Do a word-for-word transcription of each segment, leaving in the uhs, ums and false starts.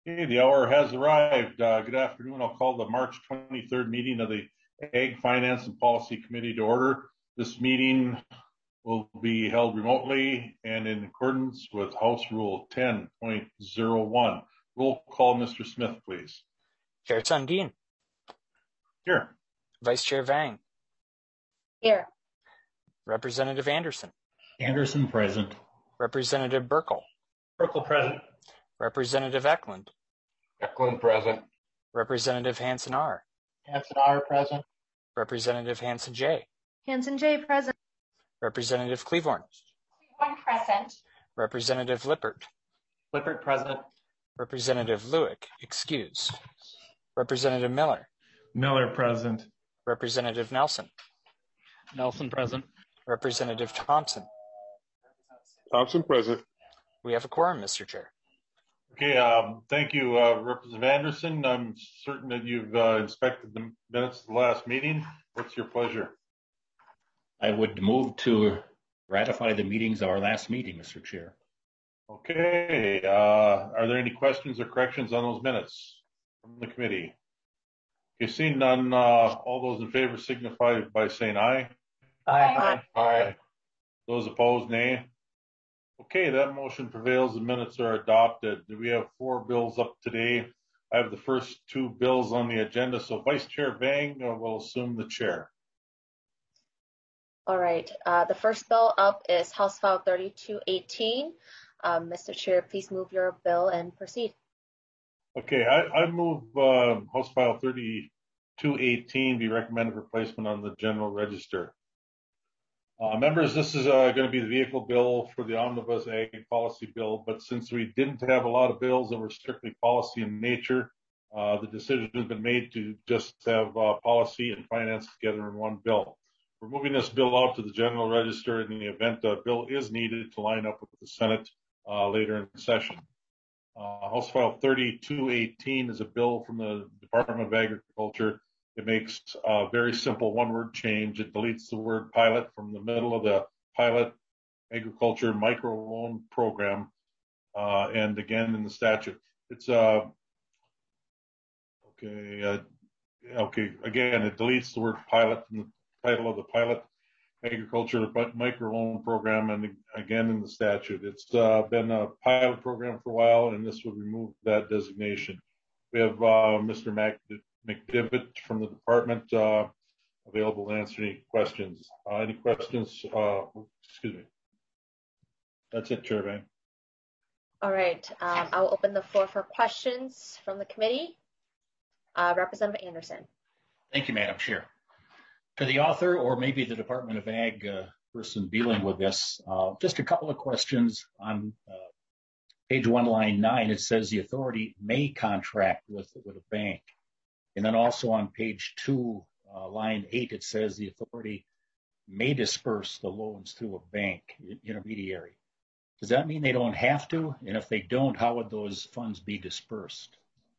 Okay, the hour has arrived. Uh, good afternoon. I'll call the March twenty-third meeting of the Ag Finance and Policy Committee to order. This meeting will be held remotely and in accordance with House Rule ten point oh one. Roll call, Mister Smith, please. Chair Sundin. Here. Vice Chair Vang. Here. Representative Anderson. Anderson present. Representative Burkle. Burkle present. Representative Eklund. Eklund present. Representative Hansen R. Hansen R present. Representative Hansen J. Hansen J present. Representative Cleavorn. Cleavorn present. Representative Lippert. Lippert present. Representative Lewick, excuse. Representative Miller. Miller present. Representative Nelson. Nelson present. Representative Thompson. Thompson present. We have a quorum, Mister Chair. Okay, um, thank you, uh, Representative Anderson. I'm certain that you've uh, inspected the minutes of the last meeting. What's your pleasure? I would move to ratify the meetings of our last meeting, Mister Chair. Okay, uh, are there any questions or corrections on those minutes from the committee? Okay, seeing none, uh, all those in favor signify by saying aye. Aye. Aye. Aye. Those opposed, nay. Okay, that motion prevails. The minutes are adopted. We have four bills up today. I have the first two bills on the agenda, so Vice Chair Vang uh, will assume the chair. All right. Uh, the first bill up is House File thirty-two eighteen. Um, Mister Chair, please move your bill and proceed. Okay, I, I move uh, House File thirty-two eighteen be recommended replacement on the General Register. Uh, members, this is uh, going to be the vehicle bill for the Omnibus Ag Policy Bill, but since we didn't have a lot of bills that were strictly policy in nature, uh, the decision has been made to just have uh, policy and finance together in one bill. We're moving this bill out to the General Register in the event a bill is needed to line up with the Senate uh, later in session. Uh, House File thirty-two eighteen is a bill from the Department of Agriculture. It makes a very simple one-word change. It deletes the word pilot from the middle of the pilot agriculture microloan program, uh, and again in the statute. It's uh, okay. Uh, okay. Again, it deletes the word pilot from the title of the pilot agriculture microloan program, and again in the statute. It's uh, been a pilot program for a while, and this would remove that designation. We have uh, Mister Mac. McDivitt from the department uh, available to answer any questions. Uh, any questions? Uh, excuse me. That's it, Chair Vang. All right. Um, I will open the floor for questions from the committee. Uh, Representative Anderson. Thank you, Madam Chair. To the author, or maybe the Department of Ag uh, person dealing with this, uh, just a couple of questions. On uh, page one, line nine, it says the authority may contract with, with a bank. And then also on page two, uh, line eight, it says the authority may disperse the loans through a bank intermediary. Does that mean they don't have to? And if they don't, how would those funds be dispersed?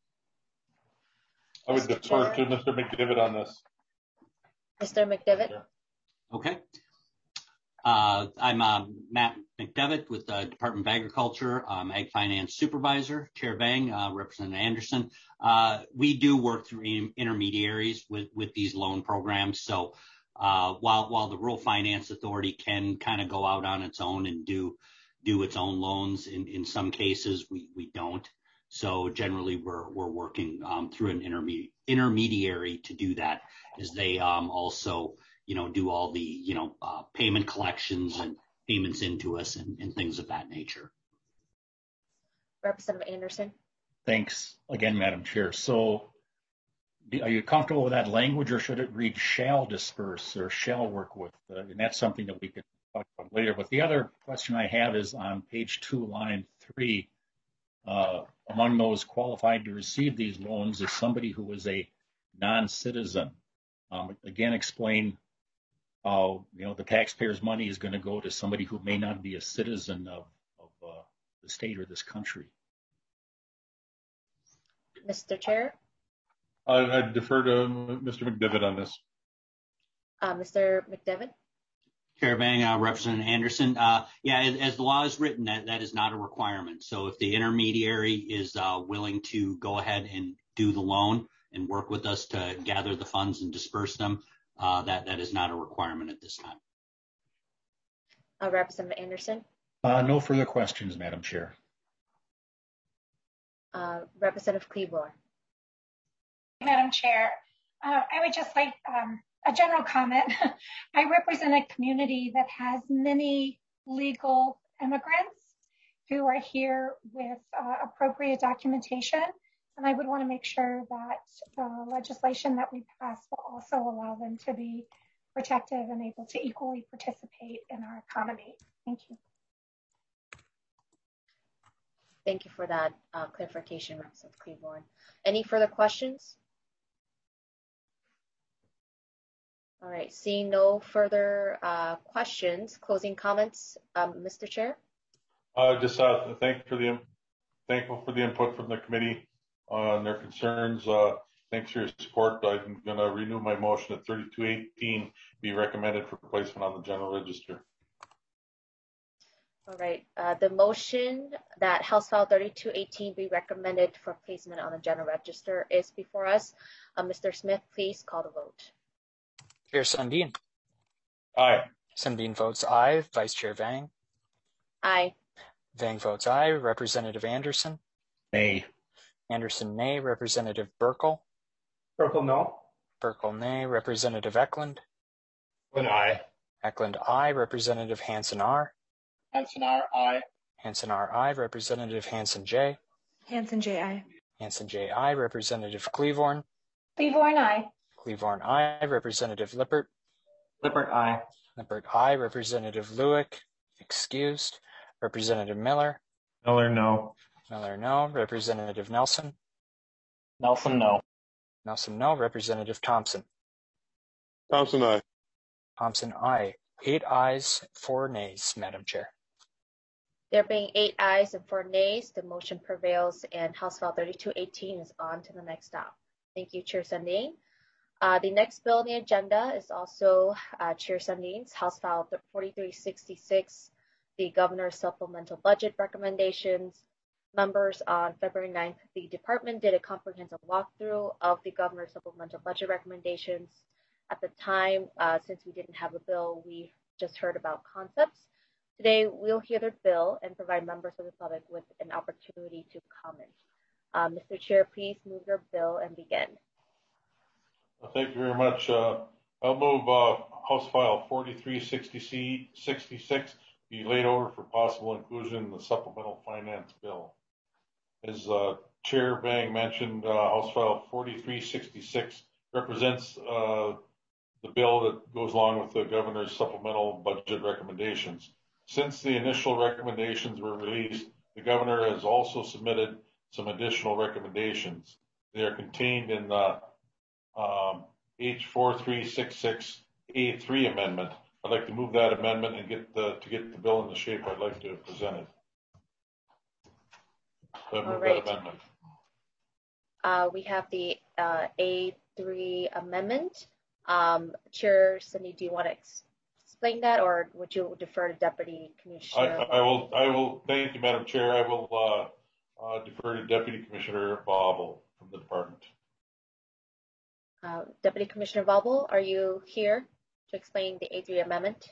I would defer to Mister McDivitt on this. Mister McDivitt. Okay. Uh, I'm uh, Matt McDevitt with the Department of Agriculture. I'm Ag Finance Supervisor. Chair Vang, uh, Representative Anderson. Uh, we do work through in- intermediaries with, with these loan programs. So uh, while while the Rural Finance Authority can kind of go out on its own and do do its own loans, in, in some cases we, we don't. So generally we're we're working um, through an intermediate intermediary to do that, as they um, also you know, do all the, you know, uh, payment collections and payments into us and, and things of that nature. Representative Anderson. Thanks again, Madam Chair. So are you comfortable with that language, or should it read shall disperse or shall work with? Uh, and that's something that we could talk about later. But the other question I have is on page two, line three. Uh, among those qualified to receive these loans is somebody who is a non-citizen. Um, again, explain how, you know, the taxpayers' money is going to go to somebody who may not be a citizen of, of uh, the state or this country. Mister Chair. I, I defer to Mister McDivitt on this. Uh, Mister McDevitt. Chair Bang, uh, Representative Anderson. Uh, yeah, as, as the law is written, that, that is not a requirement. So if the intermediary is uh, willing to go ahead and do the loan and work with us to gather the funds and disperse them, uh, that, that is not a requirement at this time. Uh, Representative Anderson. Uh, no further questions, Madam Chair. Uh, Representative Cleaver. Madam Chair, uh, I would just like um, a general comment. I represent a community that has many legal immigrants who are here with uh, appropriate documentation. And I would want to make sure that the legislation that we pass will also allow them to be protected and able to equally participate in our economy. Thank you. Thank you for that uh, clarification, Representative Cleaver. Any further questions? All right, seeing no further uh, questions, closing comments, um, Mister Chair. Uh, just uh, thank for the thankful for the input from the committee on their concerns. Uh, thanks for your support. I'm going to renew my motion that thirty-two eighteen be recommended for placement on the general register. All right, uh, the motion that House File thirty-two eighteen be recommended for placement on the general register is before us. Uh, Mister Smith, please call the vote. Chair Sundin. Aye. Sundin votes aye. Vice Chair Vang. Aye. Vang votes aye. Representative Anderson. Nay. Anderson nay. Representative Burkle. Burkle, no. Burkle nay. Representative Eklund. Eklund, aye. Eklund aye. Representative Hansen R. Hansen R, aye. Hansen R aye. Representative Hansen J. Hansen J I. Hansen J I. Representative Cleavorn. Cleavorn, aye. Cleavorn aye. Representative Lippert. Lippert, aye. Lippert aye. Representative Lueck excused. Representative Miller. Miller, no. Miller no. Representative Nelson. Nelson, no. Nelson no. Representative Thompson. Thompson, aye. Thompson aye. Eight ayes, four nays, Madam Chair. There being eight ayes and four nays, the motion prevails and House File thirty-two eighteen is on to the next stop. Thank you, Chair Sundin. Uh, the next bill on the agenda is also uh, Chair Sundin's House File forty-three sixty-six, the Governor's Supplemental Budget Recommendations. Members, on February ninth, the department did a comprehensive walkthrough of the Governor's Supplemental Budget Recommendations. At the time, uh, since we didn't have a bill, we just heard about concepts. Today, we'll hear the bill and provide members of the public with an opportunity to comment. Uh, Mister Chair, please move your bill and begin. Well, thank you very much. Uh, I'll move uh, House File forty-three sixty-six be laid over for possible inclusion in the supplemental finance bill. As uh, Chair Vang mentioned, uh, House File forty-three sixty-six represents uh, the bill that goes along with the Governor's supplemental budget recommendations. Since the initial recommendations were released, the Governor has also submitted some additional recommendations. They are contained in the um, H forty-three sixty-six A three amendment. I'd like to move that amendment and get the to get the bill in the shape I'd like to present it. So I move right. that amendment. Uh, we have the uh, A three amendment. Um, Chair Cindy, do you want to ex explain that, or would you defer to Deputy Commissioner? I, I will. I will. Thank you, Madam Chair. I will uh, uh, defer to Deputy Commissioner Bobble from the department. Uh, Deputy Commissioner Bobble, are you here to explain the A three amendment?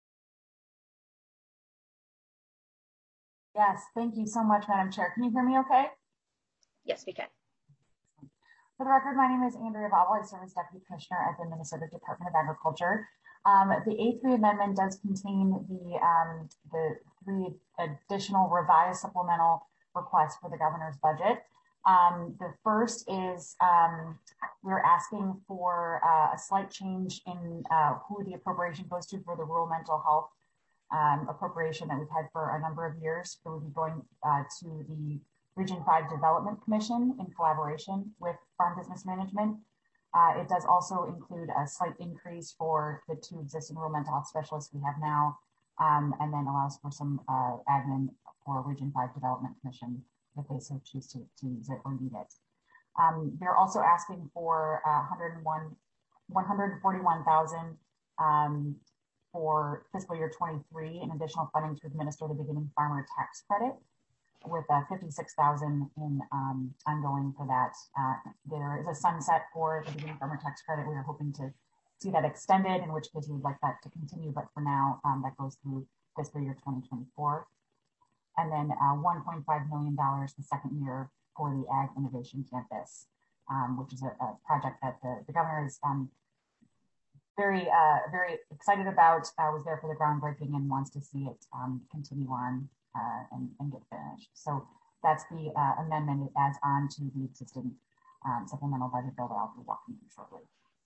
Yes, thank you so much, Madam Chair. Can you hear me okay? Yes, we can. For the record, my name is Andrea Bobble. I serve as Deputy Commissioner at the Minnesota Department of Agriculture. Um, the A three amendment does contain the, um, the three additional revised supplemental requests for the governor's budget. Um, the first is um, we're asking for uh, a slight change in uh, who the appropriation goes to for the rural mental health um, appropriation that we've had for a number of years. It will be going uh, to the Region five Development Commission in collaboration with Farm Business Management. Uh, it does also include a slight increase for the two existing rural mental health specialists we have now, um, and then allows for some uh, admin for Region five Development Commission if they so choose to, to use it or need it. Um, they're also asking for uh, one hundred forty-one thousand um, for fiscal year twenty-three an additional funding to administer the beginning farmer tax credit with uh, fifty-six thousand in um, ongoing for that. Uh, there is a sunset for the beginning farmer tax credit. We are hoping to see that extended, in which case we would like that to continue, but for now um, that goes through fiscal year twenty twenty-four. And then uh, one point five million dollars the second year for the Ag Innovation Campus, um, which is a, a project that the, the governor is um, very, uh, very excited about, uh, was there for the groundbreaking and wants to see it um, continue on uh, and, and get finished. So that's the uh, amendment. It adds on to the existing um, supplemental budget bill that I'll be walking through shortly.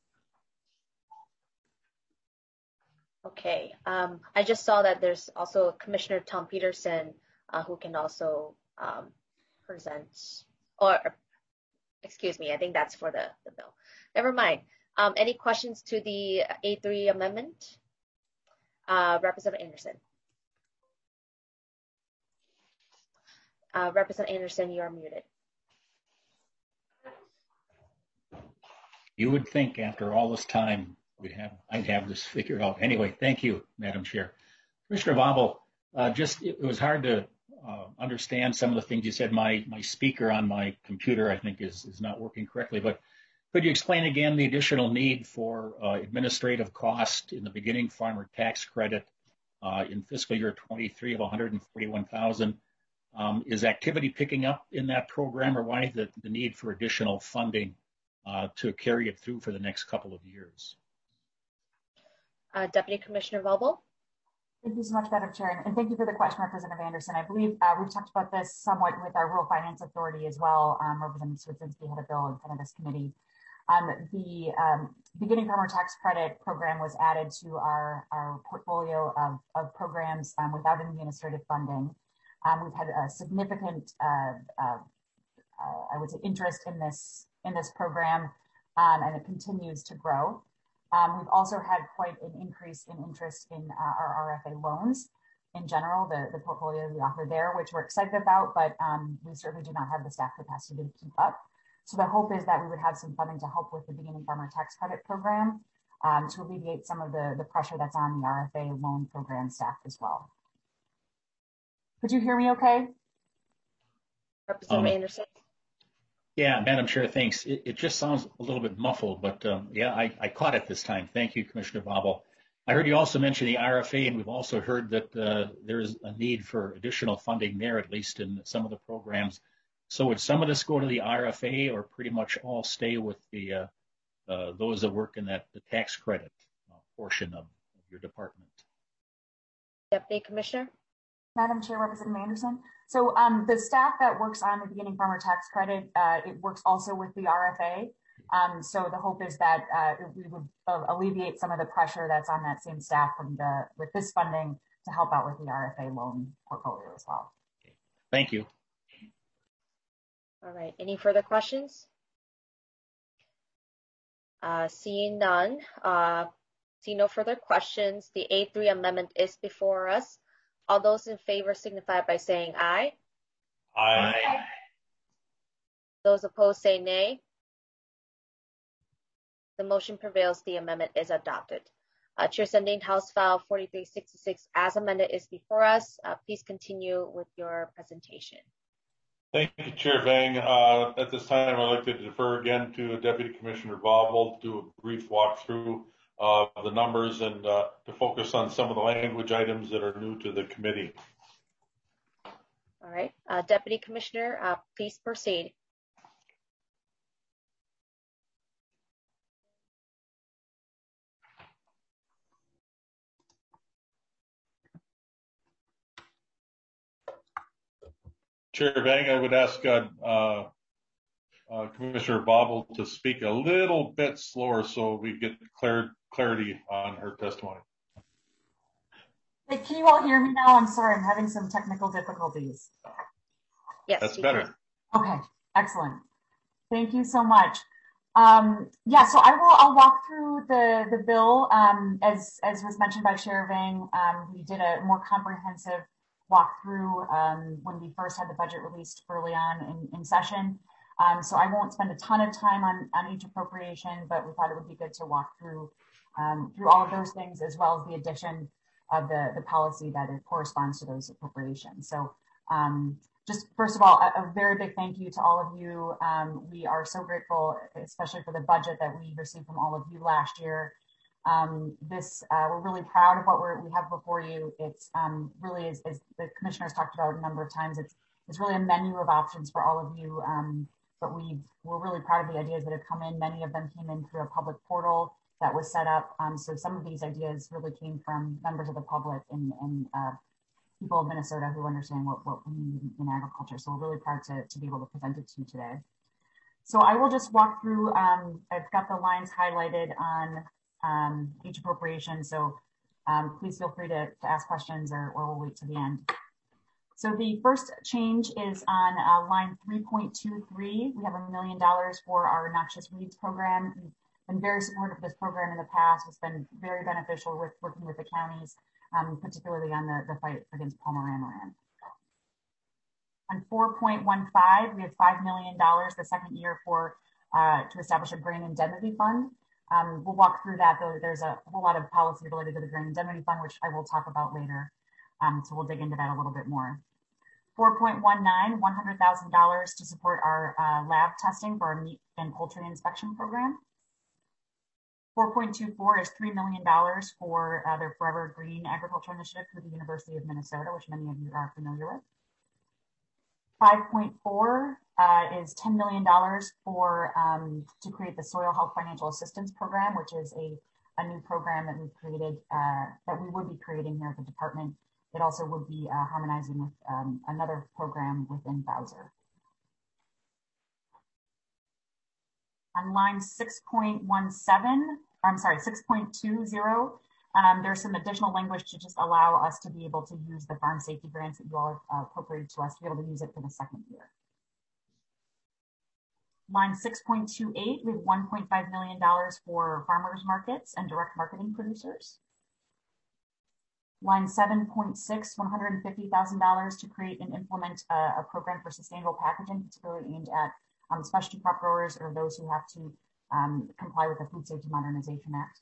Okay, um, I just saw that there's also Commissioner Tom Peterson uh, who can also um, present, or excuse me, I think that's for the, the bill. Never mind. Um, any questions to the A three amendment? Uh, Representative Anderson. Uh, Representative Anderson, you are muted. You would think after all this time, we'd have, I'd have this figured out. Anyway, thank you, Madam Chair. Commissioner Wabel, uh, just, it was hard to uh, understand some of the things you said. My, my speaker on my computer, I think, is, is not working correctly, but could you explain again the additional need for uh, administrative cost in the beginning farmer tax credit uh, in fiscal year twenty-three of one hundred forty-one thousand dollars? Um, is activity picking up in that program, or why the, the need for additional funding uh, to carry it through for the next couple of years? Uh, Deputy Commissioner Wabel. Thank you so much, Madam Chair, and thank you for the question, Representative Anderson. I believe uh, we've talked about this somewhat with our Rural Finance Authority as well. Um, Representative Swedzinski had a bill in front of this committee. Um, the um, Beginning Farmer Tax Credit program was added to our, our portfolio of, of programs um, without administrative funding. Um, we've had a significant, uh, uh, uh, I would say, interest in this in this program, um, and it continues to grow. Um, we've also had quite an increase in interest in uh, our R F A loans in general, the, the portfolio we offer there, which we're excited about, but um, we certainly do not have the staff capacity to keep up. So the hope is that we would have some funding to help with the Beginning Farmer Tax Credit program um, to alleviate some of the, the pressure that's on the R F A loan program staff as well. Could you hear me okay? Representative Um, Anderson. Yeah, Madam Chair, thanks. It, it just sounds a little bit muffled, but um, yeah, I, I caught it this time. Thank you, Commissioner Wabel. I heard you also mention the R F A, and we've also heard that uh, there is a need for additional funding there, at least in some of the programs. So would some of this go to the R F A, or pretty much all stay with the uh, uh, those that work in that the tax credit uh, portion of, of your department? Deputy Commissioner. Madam Chair, Representative Anderson. So um, the staff that works on the Beginning Farmer Tax Credit, uh, it works also with the R F A. Um, so the hope is that uh, we would uh, alleviate some of the pressure that's on that same staff from the with this funding to help out with the R F A loan portfolio as well. Okay. Thank you. All right, any further questions? Uh, seeing none, uh, see no further questions, the A three amendment is before us. All those in favor signify by saying aye. Aye. Aye. Those opposed say nay. The motion prevails, the amendment is adopted. Uh, Chair Sundin, House File forty-three sixty-six as amended is before us. Uh, please continue with your presentation. Thank you, Chair Vang. Uh, at this time, I'd like to defer again to Deputy Commissioner Wabel to do a brief walkthrough of the numbers and uh, to focus on some of the language items that are new to the committee. All right, uh, Deputy Commissioner, uh, please proceed. Chair Vang, I would ask uh, uh, uh, Commissioner Wabel to speak a little bit slower so we get clar clarity on her testimony. Hey, can you all hear me now? I'm sorry, I'm having some technical difficulties. Yes, that's better. Can. Okay, excellent. Thank you so much. Um, yeah, so I will. I'll walk through the the bill. Um, as as was mentioned by Chair Vang, um, we did a more comprehensive walkthrough um, when we first had the budget released early on in, in session. Um, so I won't spend a ton of time on, on each appropriation, but we thought it would be good to walk through um, through all of those things, as well as the addition of the, the policy that it corresponds to those appropriations. So um, just first of all, a, a very big thank you to all of you. Um, we are so grateful, especially for the budget that we received from all of you last year. Um, this, uh, we're really proud of what we're, we have before you. It's um, really, as, as the commissioners talked about a number of times, it's, it's really a menu of options for all of you. Um, but we, we're really proud of the ideas that have come in. Many of them came in through a public portal that was set up. Um, so some of these ideas really came from members of the public and, and uh, people of Minnesota who understand what, what we need in agriculture. So we're really proud to, to be able to present it to you today. So I will just walk through, um, I've got the lines highlighted on um, each appropriation. So um, please feel free to, to ask questions or, or we'll wait to the end. So the first change is on uh, line three point two three. We have a million dollars for our noxious weeds program. We've been very supportive of this program in the past. It's been very beneficial with working with the counties, um, particularly on the, the fight against Palmer amaranth. On four point one five, we have five million dollars the second year for uh, to establish a grain indemnity fund. Um, we'll walk through that, though. There's a whole lot of policy related to the grain indemnity fund, which I will talk about later. Um, so we'll dig into that a little bit more. four point one nine, one hundred thousand dollars to support our uh, lab testing for our meat and poultry inspection program. four point two four is three million dollars for uh, their Forever Green Agriculture Initiative through the University of Minnesota, which many of you are familiar with. five point four uh, is ten million dollars for um, to create the Soil Health Financial Assistance Program, which is a, a new program that we've created, uh, that we would be creating here at the department. It also would be uh, harmonizing with um, another program within Bowser. On line six point one seven, I'm sorry, six point two zero, um, there's some additional language to just allow us to be able to use the farm safety grants that you all have uh, appropriated to us to be able to use it for the second year. Line six point two eight, we have one point five million dollars for farmers markets and direct marketing producers. Line seven point six, one hundred fifty thousand dollars to create and implement a, a program for sustainable packaging, particularly aimed at um, specialty crop growers or those who have to um, comply with the Food Safety Modernization Act.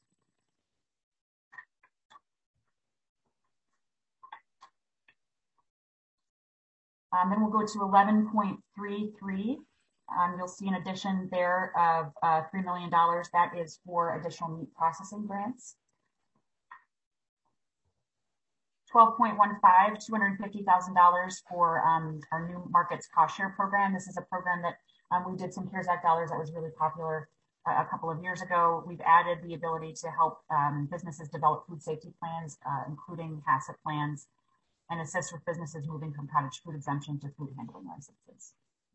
Um, then we'll go to eleven point three three. Um, you'll see an addition there of uh, three million dollars. That is for additional meat processing grants. twelve point one five, two hundred fifty thousand dollars for um, our new markets cost share program. This is a program that um, we did some CARES Act dollars that was really popular uh, a couple of years ago. We've added the ability to help um, businesses develop food safety plans, uh, including HACCP plans, and assist with businesses moving from cottage food exemption to food handling licenses.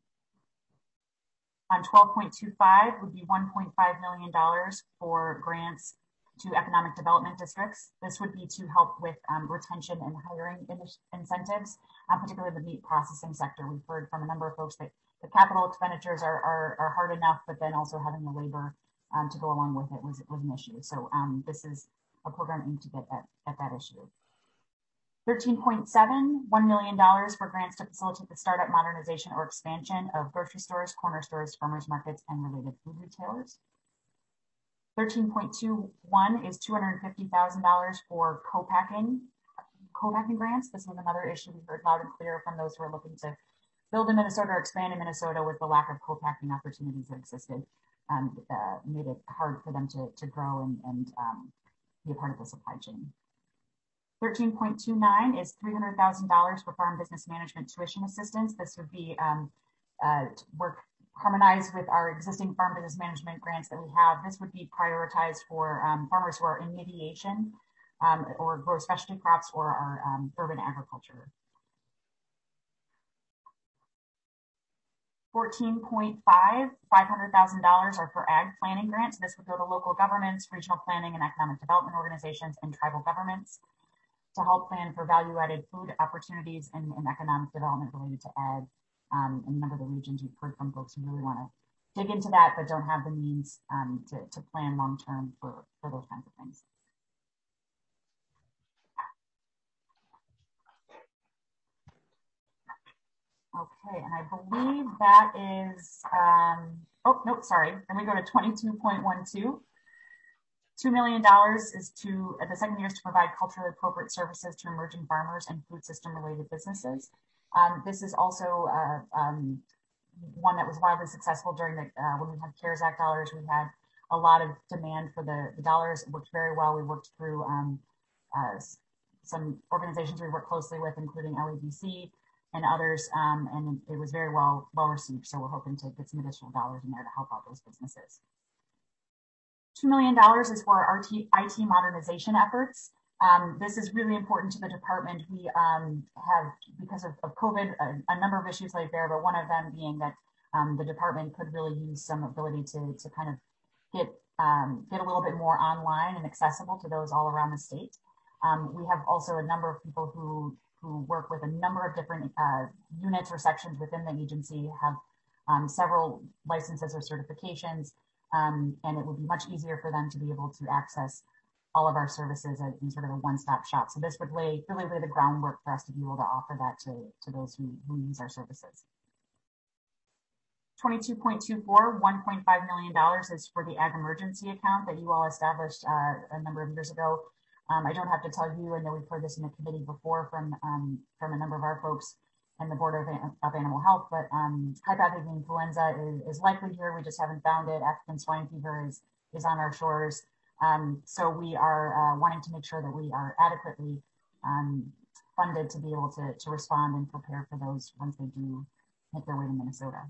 On twelve point two five would be one point five million dollars for grants to economic development districts. This would be to help with um, retention and hiring in incentives, um, particularly the meat processing sector. We've heard from a number of folks that the capital expenditures are, are, are hard enough, but then also having the labor um, to go along with it was, was an issue. So um, this is a program aimed to get at, at that issue. thirteen point seven, one million dollars for grants to facilitate the startup modernization or expansion of grocery stores, corner stores, farmers markets, and related food retailers. thirteen point two one is two hundred fifty thousand dollars for co-packing, co-packing grants. This was another issue we heard loud and clear from those who are looking to build in Minnesota or expand in Minnesota with the lack of co-packing opportunities that existed. Um, uh, made it hard for them to, to grow and, and um, be a part of the supply chain. thirteen point two nine is three hundred thousand dollars for farm business management tuition assistance. This would be um, uh, to work harmonized with our existing farm business management grants that we have. This would be prioritized for um, farmers who are in mediation um, or grow specialty crops or are um, urban agriculture. fourteen point five, five hundred thousand dollars are for ag planning grants. This would go to local governments, regional planning and economic development organizations, and tribal governments to help plan for value-added food opportunities and, and economic development related to ag. Um, in a number of the regions, we've heard from folks who really want to dig into that, but don't have the means um, to, to plan long-term for, for those kinds of things. Okay, and I believe that is, um, oh, nope, sorry. Then we go to twenty-two point one two. Two million dollars is to, uh, the second year is to provide culturally appropriate services to emerging farmers and food system related businesses. Um, this is also uh, um, one that was wildly successful during the, uh, when we had CARES Act dollars. We had a lot of demand for the, the dollars. It worked very well. We worked through um, uh, some organizations we work closely with, including L E D C and others, um, and it was very well well received. So we're hoping to get some additional dollars in there to help out those businesses. two million dollars is for our I T modernization efforts. Um, this is really important to the department. We um, have, because of, of COVID, a, a number of issues laid bare, but one of them being that um, the department could really use some ability to, to kind of get, um, get a little bit more online and accessible to those all around the state. Um, we have also a number of people who, who work with a number of different uh, units or sections within the agency, have um, several licenses or certifications, um, and it would be much easier for them to be able to access all of our services in sort of a one-stop shop. So this would lay, really lay the groundwork for us to be able to offer that to, to those who, who use our services. twenty-two point two four, one point five million dollars is for the Ag Emergency account that you all established uh, a number of years ago. Um, I don't have to tell you, I know we've heard this in the committee before from, um, from a number of our folks and the Board of, of Animal Health, but um, high-pathogen influenza is, is likely here. We just haven't found it. African swine fever is, is on our shores. Um, so we are uh, wanting to make sure that we are adequately um, funded to be able to, to respond and prepare for those once they do make their way to Minnesota.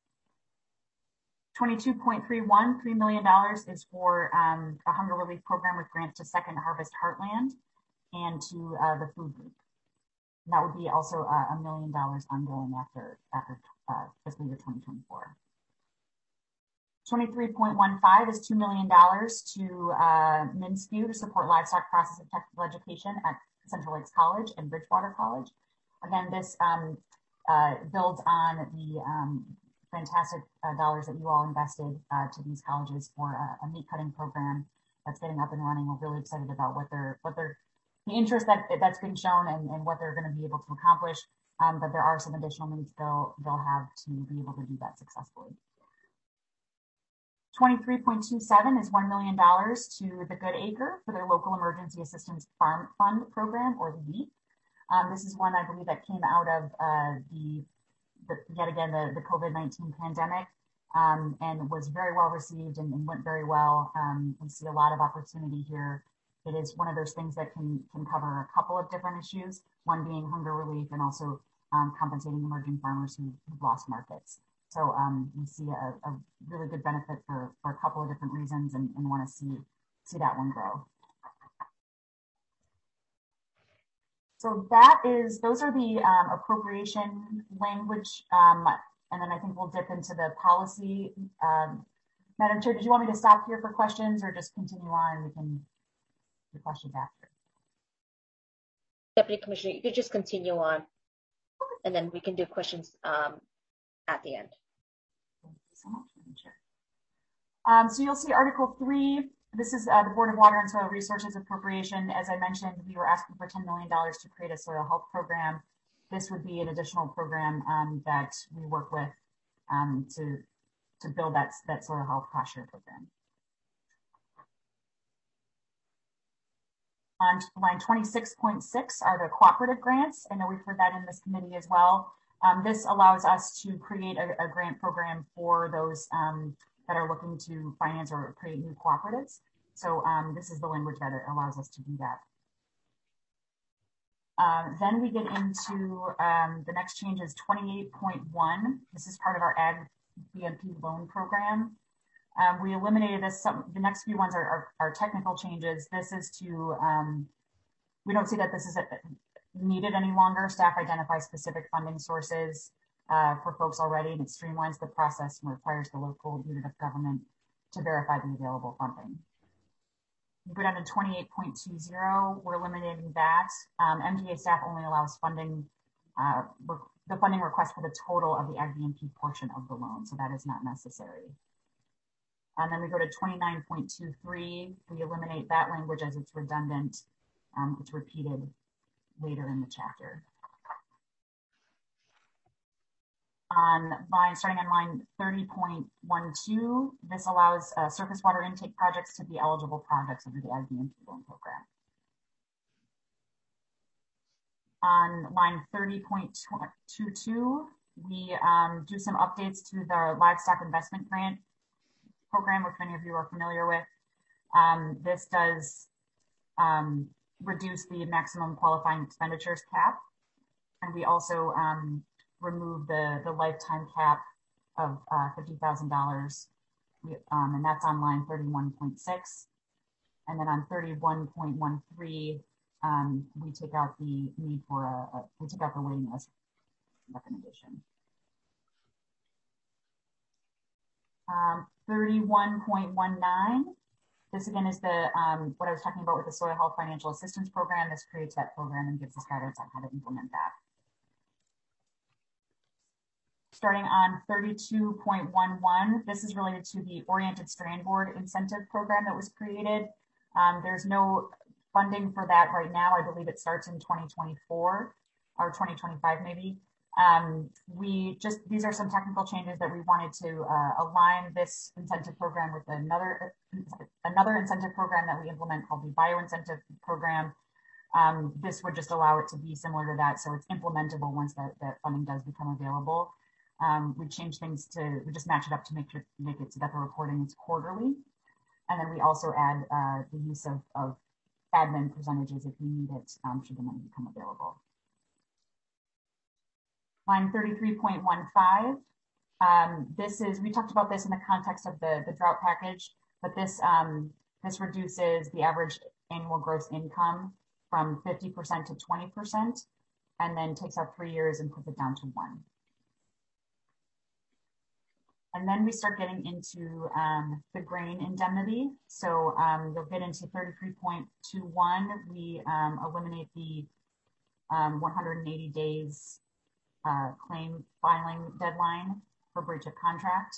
twenty-two point three one, three million dollars is for um, a hunger relief program with grants to Second Harvest Heartland and to uh, the food group. And that would be also uh, a million dollars ongoing after, after uh, fiscal year twenty twenty-four. twenty-three point one five is two million dollars to uh, MnSCU to support livestock process and technical education at Central Lakes College and Bridgewater College. Again, this um, uh, builds on the um, fantastic uh, dollars that you all invested uh, to these colleges for a, a meat cutting program that's getting up and running. We're really excited about what they're, what they're, the interest that that's been shown and, and what they're going to be able to accomplish. Um, but there are some additional needs they'll, they'll have to be able to do that successfully. twenty-three point two seven is one million dollars to the Good Acre for their local emergency assistance farm fund program, or LEAP. Um, this is one I believe that came out of uh, the, the, yet again, the, the COVID nineteen pandemic, um, and was very well received and, and went very well. Um, we see a lot of opportunity here. It is one of those things that can, can cover a couple of different issues, one being hunger relief and also um, compensating emerging farmers who, who've lost markets. So um, we see a, a really good benefit for, for a couple of different reasons, and, and want to see, see that one grow. So that is, those are the um, appropriation language. Um, and then I think we'll dip into the policy. Um, Madam Chair, did you want me to stop here for questions or just continue on? We can do questions after. Deputy Commissioner, you could just continue on and then we can do questions um, at the end. Thank you so much, Madam Chair. Um, so you'll see Article three. This is uh, the Board of Water and Soil Resources appropriation. As I mentioned, we were asking for ten million dollars to create a soil health program. This would be an additional program um, that we work with um, to, to build that, that soil health cost share program. On line twenty-six point six are the cooperative grants. I know we've heard that in this committee as well. Um, this allows us to create a, a grant program for those um, that are looking to finance or create new cooperatives. So um, this is the language that allows us to do that. Um, then we get into um, the next change is twenty-eight point one. This is part of our Ag B M P loan program. Um, we eliminated this. Some, the next few ones are, are, are technical changes. This is to, um, we don't see that this is a, needed any longer. Staff identifies specific funding sources uh, for folks already, and it streamlines the process and requires the local unit of government to verify the available funding. We go down to twenty-eight point two zero. We're eliminating that. Um, M D A staff only allows funding, uh, the funding request for the total of the Ag B M P portion of the loan, so that is not necessary. And then we go to twenty-nine point two three. We eliminate that language as it's redundant. Um, it's repeated later in the chapter. On line, starting on line thirty point one two, this allows uh, surface water intake projects to be eligible projects under the Ag B M P loan program. On line thirty point two two, we um, do some updates to the livestock investment grant program, which many of you are familiar with. Um, this does um, reduce the maximum qualifying expenditures cap. And we also um, remove the, the lifetime cap of uh, fifty thousand dollars. Um, and that's on line thirty-one point six. And then on thirty-one point one three, um, we take out the need for a, a we take out the waiting list recommendation. Um, thirty-one point one nine. This again is the um, what I was talking about with the Soil Health Financial Assistance Program. This creates that program and gives us guidance on how to implement that. Starting on thirty-two point one one, this is related to the Oriented Strand Board Incentive Program that was created. Um, there's no funding for that right now. I believe it starts in twenty twenty-four or twenty twenty-five maybe. Um, we just, these are some technical changes that we wanted to uh, align this incentive program with another, another incentive program that we implement called the Bioincentive Program. Um, this would just allow it to be similar to that, so it's implementable once that, that funding does become available. Um, we change things to, we just match it up to make sure, make it so that the reporting is quarterly. And then we also add uh, the use of, of admin percentages if you need it, um, should the money become available. Line thirty-three point one five, um, this is, we talked about this in the context of the, the drought package, but this, um, this reduces the average annual gross income from fifty percent to twenty percent, and then takes out three years and puts it down to one. And then we start getting into um, the grain indemnity. So um, you'll get into thirty-three point two one. We um, eliminate the um, one hundred eighty days uh, claim filing deadline for breach of contract.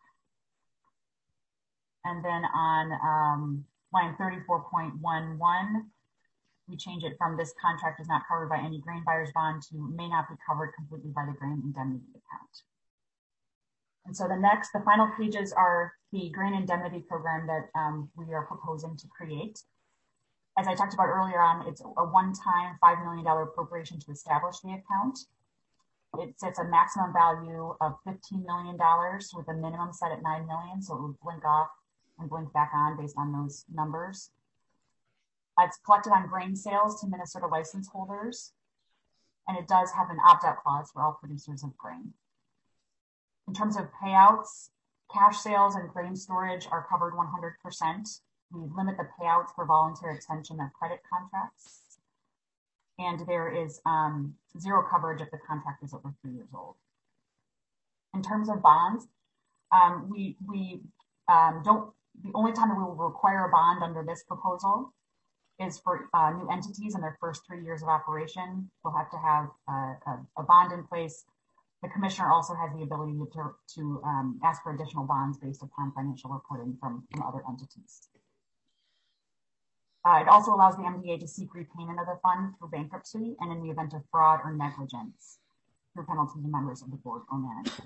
And then on um, line thirty-four point one one, we change it from this contract is not covered by any grain buyer's bond to may not be covered completely by the grain indemnity account. And so the next, the final pages are the grain indemnity program that um, we are proposing to create. As I talked about earlier on, it's a one-time five million dollar appropriation to establish the account. It sets a maximum value of fifteen million dollars with a minimum set at nine million dollars, so it would blink off and blink back on based on those numbers. Uh, it's collected on grain sales to Minnesota license holders, and it does have an opt-out clause for all producers of grain. In terms of payouts, cash sales and grain storage are covered one hundred percent. We limit the payouts for voluntary extension of credit contracts. And there is um, zero coverage if the contract is over three years old. In terms of bonds, um, we, we um, don't, the only time that we will require a bond under this proposal is for uh, new entities in their first three years of operation. They'll have to have uh, a, a bond in place. The commissioner also has the ability to, to um, ask for additional bonds based upon financial reporting from, from other entities. Uh, it also allows the M D A to seek repayment of the fund through bankruptcy and in the event of fraud or negligence through penalties to members of the board or management.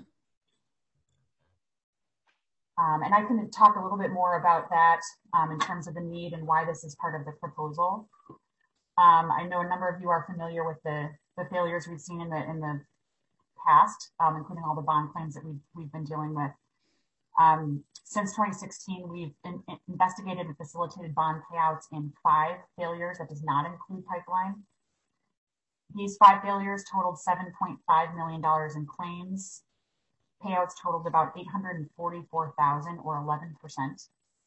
Um, and I can talk a little bit more about that um, in terms of the need and why this is part of the proposal. Um, I know a number of you are familiar with the, the failures we've seen in the, in the past, um, including all the bond claims that we've, we've been dealing with. Um, since twenty sixteen, we've in, in investigated and facilitated bond payouts in five failures. That does not include pipeline. These five failures totaled seven point five million dollars in claims. Payouts totaled about eight hundred forty-four thousand dollars or eleven percent.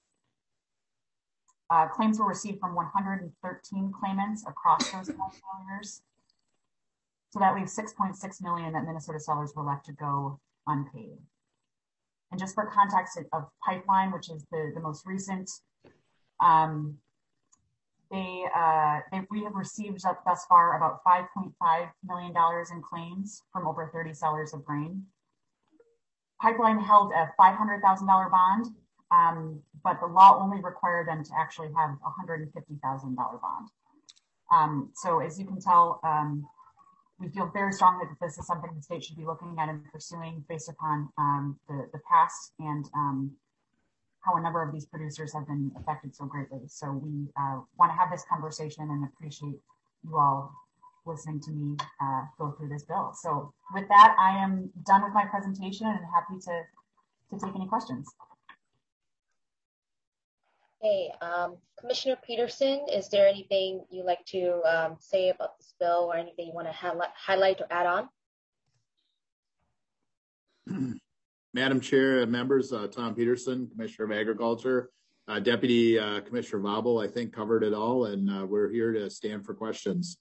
Uh, claims were received from one hundred thirteen claimants across those five failures. So that leaves six point six million dollars that Minnesota sellers were left to go unpaid. And just for context of pipeline, which is the, the most recent, um, they, uh, they, we have received thus far about five point five million dollars in claims from over thirty sellers of grain. Pipeline held a five hundred thousand dollar bond, um, but the law only required them to actually have a one hundred fifty thousand dollar bond. Um, so as you can tell, um, we feel very strongly that this is something the state should be looking at and pursuing based upon um, the, the past and um, how a number of these producers have been affected so greatly. So we uh, want to have this conversation and appreciate you all listening to me uh, go through this bill. So with that, I am done with my presentation and happy to, to take any questions. Okay, um, Commissioner Peterson, is there anything you'd like to um, say about this bill or anything you want to highlight, highlight or add on? Madam Chair, members, uh, Tom Peterson, Commissioner of Agriculture, uh, Deputy uh, Commissioner Vobble, I think covered it all, and uh, we're here to stand for questions.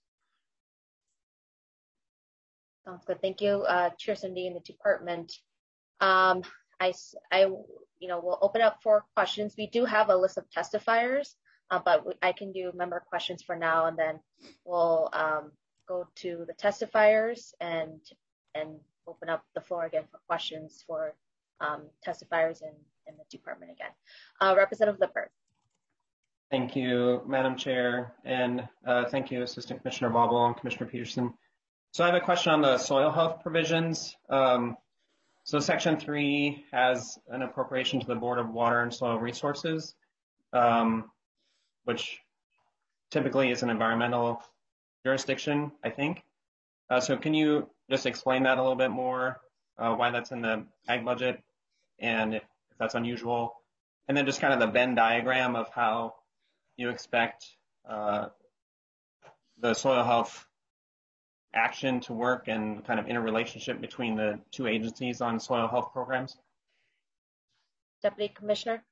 Sounds good. Thank you, uh, Chair Cindy and the department. Um, I, I, you know, we'll open up for questions. We do have a list of testifiers, uh, but I can do member questions for now, and then we'll um, go to the testifiers and and open up the floor again for questions for um, testifiers in, in the department again. Uh, Representative Lippert. Thank you, Madam Chair, and uh, thank you, Assistant Commissioner Vobble and Commissioner Peterson. So I have a question on the soil health provisions. Um, so Section three has an appropriation to the Board of Water and Soil Resources, um, which typically is an environmental jurisdiction, I think. Uh, so can you just explain that a little bit more, uh, why that's in the ag budget and if, if that's unusual? And then just kind of the Venn diagram of how you expect uh, the soil health action to work and kind of interrelationship between the two agencies on soil health programs. Deputy Commissioner.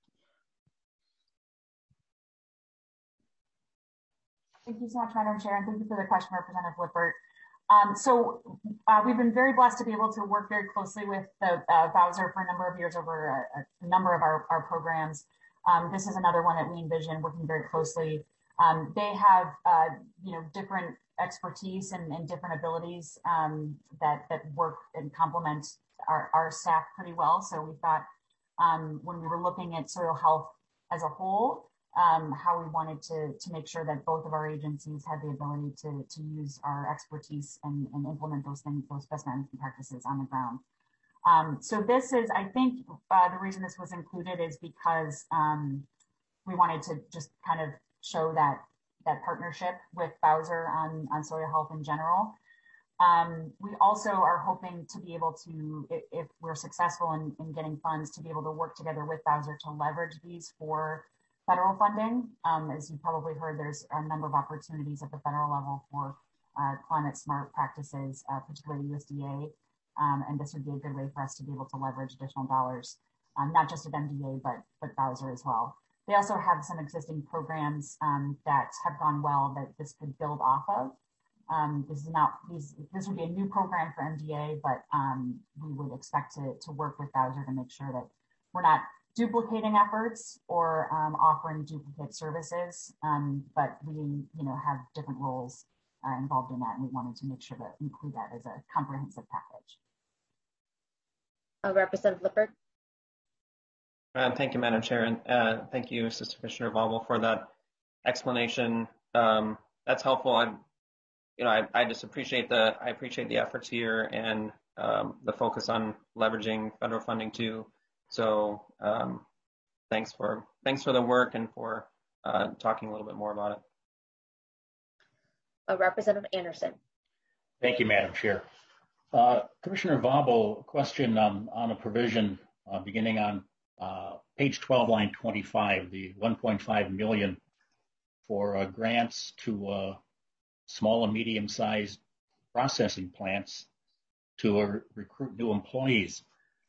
Thank you so much, Madam Chair, and thank you for the question, Representative Lippert. Um, so uh, we've been very blessed to be able to work very closely with the uh, Bowser for a number of years over a, a number of our, our programs. Um, this is another one that we envision working very closely. Um, they have, uh, you know, different expertise and, and different abilities um, that, that work and complement our, our staff pretty well. So we thought um, when we were looking at soil health as a whole, um, how we wanted to, to make sure that both of our agencies had the ability to, to use our expertise and, and implement those things, those best management practices on the ground. Um, so this is, I think uh, the reason this was included is because um, we wanted to just kind of show that that partnership with Bowser on, on soil health in general. Um, we also are hoping to be able to, if, if we're successful in, in getting funds, to be able to work together with Bowser to leverage these for federal funding. Um, as you probably heard, there's a number of opportunities at the federal level for uh, climate smart practices, uh, particularly U S D A. Um, and this would be a good way for us to be able to leverage additional dollars, um, not just at M D A, but, but Bowser as well. They also have some existing programs um, that have gone well that this could build off of. Um, this is not, these, this would be a new program for M D A, but um, we would expect to, to work with Bowser to make sure that we're not duplicating efforts or um, offering duplicate services, um, but we, you know, have different roles uh, involved in that, and we wanted to make sure to include that as a comprehensive package. Uh, Representative Lippert. Uh, thank you, Madam Chair, and uh, thank you, Assistant Commissioner Vobble, for that explanation. Um, that's helpful. I, you know, I, I just appreciate the I appreciate the efforts here and um, the focus on leveraging federal funding too. So um, thanks for thanks for the work and for uh, talking a little bit more about it. Uh, Representative Anderson. Thank you, Madam Chair. Uh, Commissioner Vobble, question um, on a provision uh, beginning on uh, page twelve, line twenty-five, the one point five million for uh, grants to uh, small and medium-sized processing plants to uh, recruit new employees.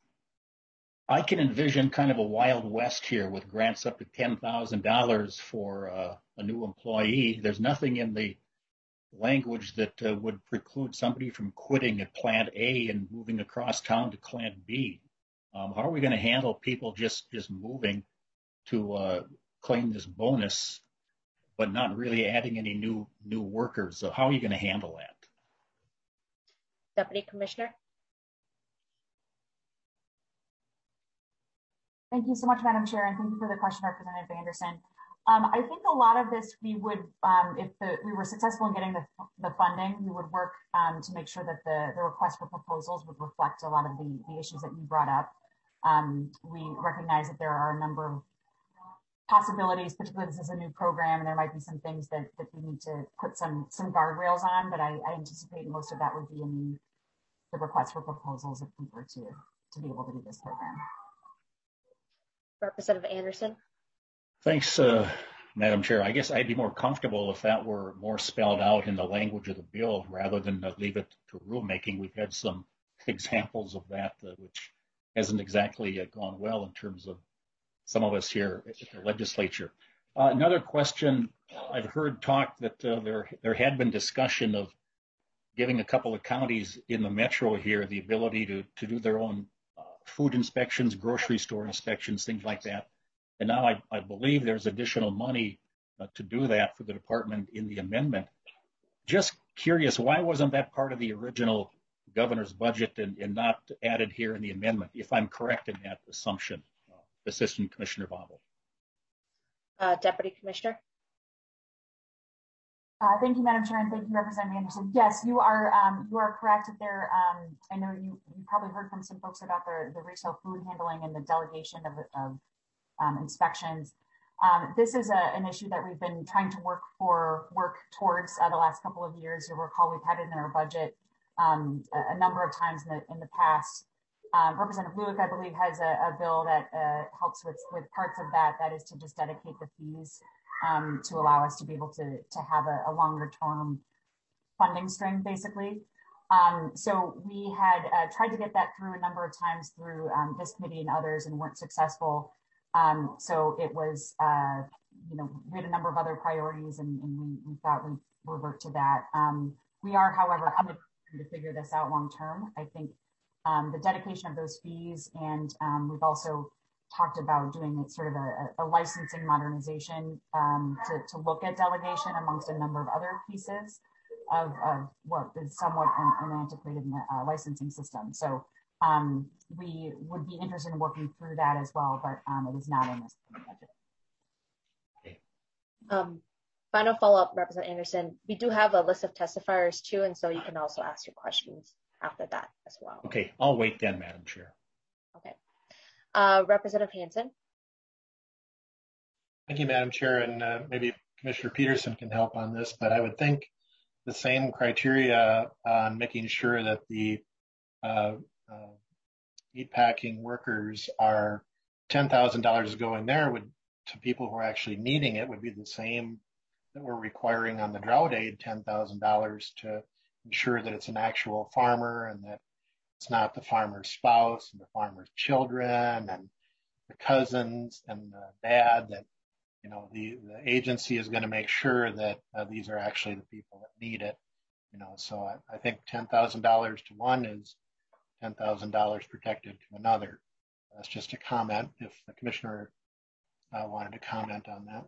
I can envision kind of a Wild West here with grants up to ten thousand dollars for uh, a new employee. There's nothing in the language that uh, would preclude somebody from quitting at plant A and moving across town to plant B. Um, how are we going to handle people just, just moving to uh, claim this bonus, but not really adding any new new workers? So how are you going to handle that? Deputy Commissioner. Thank you so much, Madam Chair, and thank you for the question, Representative Anderson. Um, I think a lot of this we would, um, if the, we were successful in getting the, the funding, we would work um, to make sure that the, the request for proposals would reflect a lot of the, the issues that you brought up. Um, we recognize that there are a number of possibilities, particularly this is a new program and there might be some things that, that we need to put some, some guardrails on, but I, I anticipate most of that would be in the, the request for proposals if we were to, to be able to do this program. Representative Anderson. Thanks, uh, Madam Chair. I guess I'd be more comfortable if that were more spelled out in the language of the bill rather than uh, leave it to rulemaking. We've had some examples of that, uh, which hasn't exactly uh, gone well in terms of some of us here at the legislature. Uh, another question, I've heard talk that uh, there, there had been discussion of giving a couple of counties in the metro here the ability to, to do their own uh, food inspections, grocery store inspections, things like that. And now I, I believe there's additional money uh, to do that for the department in the amendment. Just curious, why wasn't that part of the original governor's budget and, and not added here in the amendment, if I'm correct in that assumption, uh, Assistant Commissioner Vobble? Uh, Deputy Commissioner. Uh, thank you, Madam Chair, and thank you, Representative Anderson. Yes, you are um, you are correct that there. Um, I know you, you probably heard from some folks about the, the retail food handling and the delegation of, of Um, inspections. Um, this is a, an issue that we've been trying to work for, work towards uh, the last couple of years. You'll recall we've had it in our budget um, a, a number of times in the, in the past. Um, Representative Lueck, I believe, has a, a bill that uh, helps with, with parts of that. That is to just dedicate the fees um, to allow us to be able to, to have a, a longer term funding stream, basically. Um, so we had uh, tried to get that through a number of times through um, this committee and others and weren't successful. Um, so it was, uh, you know, we had a number of other priorities and, and we, we thought we'd revert to that. Um, we are, however, committed to figure this out long term. I think um, the dedication of those fees and um, we've also talked about doing it sort of a, a licensing modernization um, to, to look at delegation amongst a number of other pieces of, of what is somewhat an, an antiquated uh, licensing system. So Um, we would be interested in working through that as well, but um, it is not in this budget. Um, final follow-up, Representative Anderson. We do have a list of testifiers too, and so you can also ask your questions after that as well. Okay, I'll wait then, Madam Chair. Okay. Uh, Representative Hansen. Thank you, Madam Chair, and uh, maybe Commissioner Peterson can help on this, but I would think the same criteria on making sure that the uh, Uh, meatpacking workers are ten thousand dollars going there would to people who are actually needing it would be the same that we're requiring on the drought aid ten thousand dollars to ensure that it's an actual farmer and that it's not the farmer's spouse and the farmer's children and the cousins and the dad, that you know the, the agency is going to make sure that uh, these are actually the people that need it. You know, so I, I think ten thousand dollars to one is ten thousand dollars protected to another. That's just a comment if the commissioner uh, wanted to comment on that.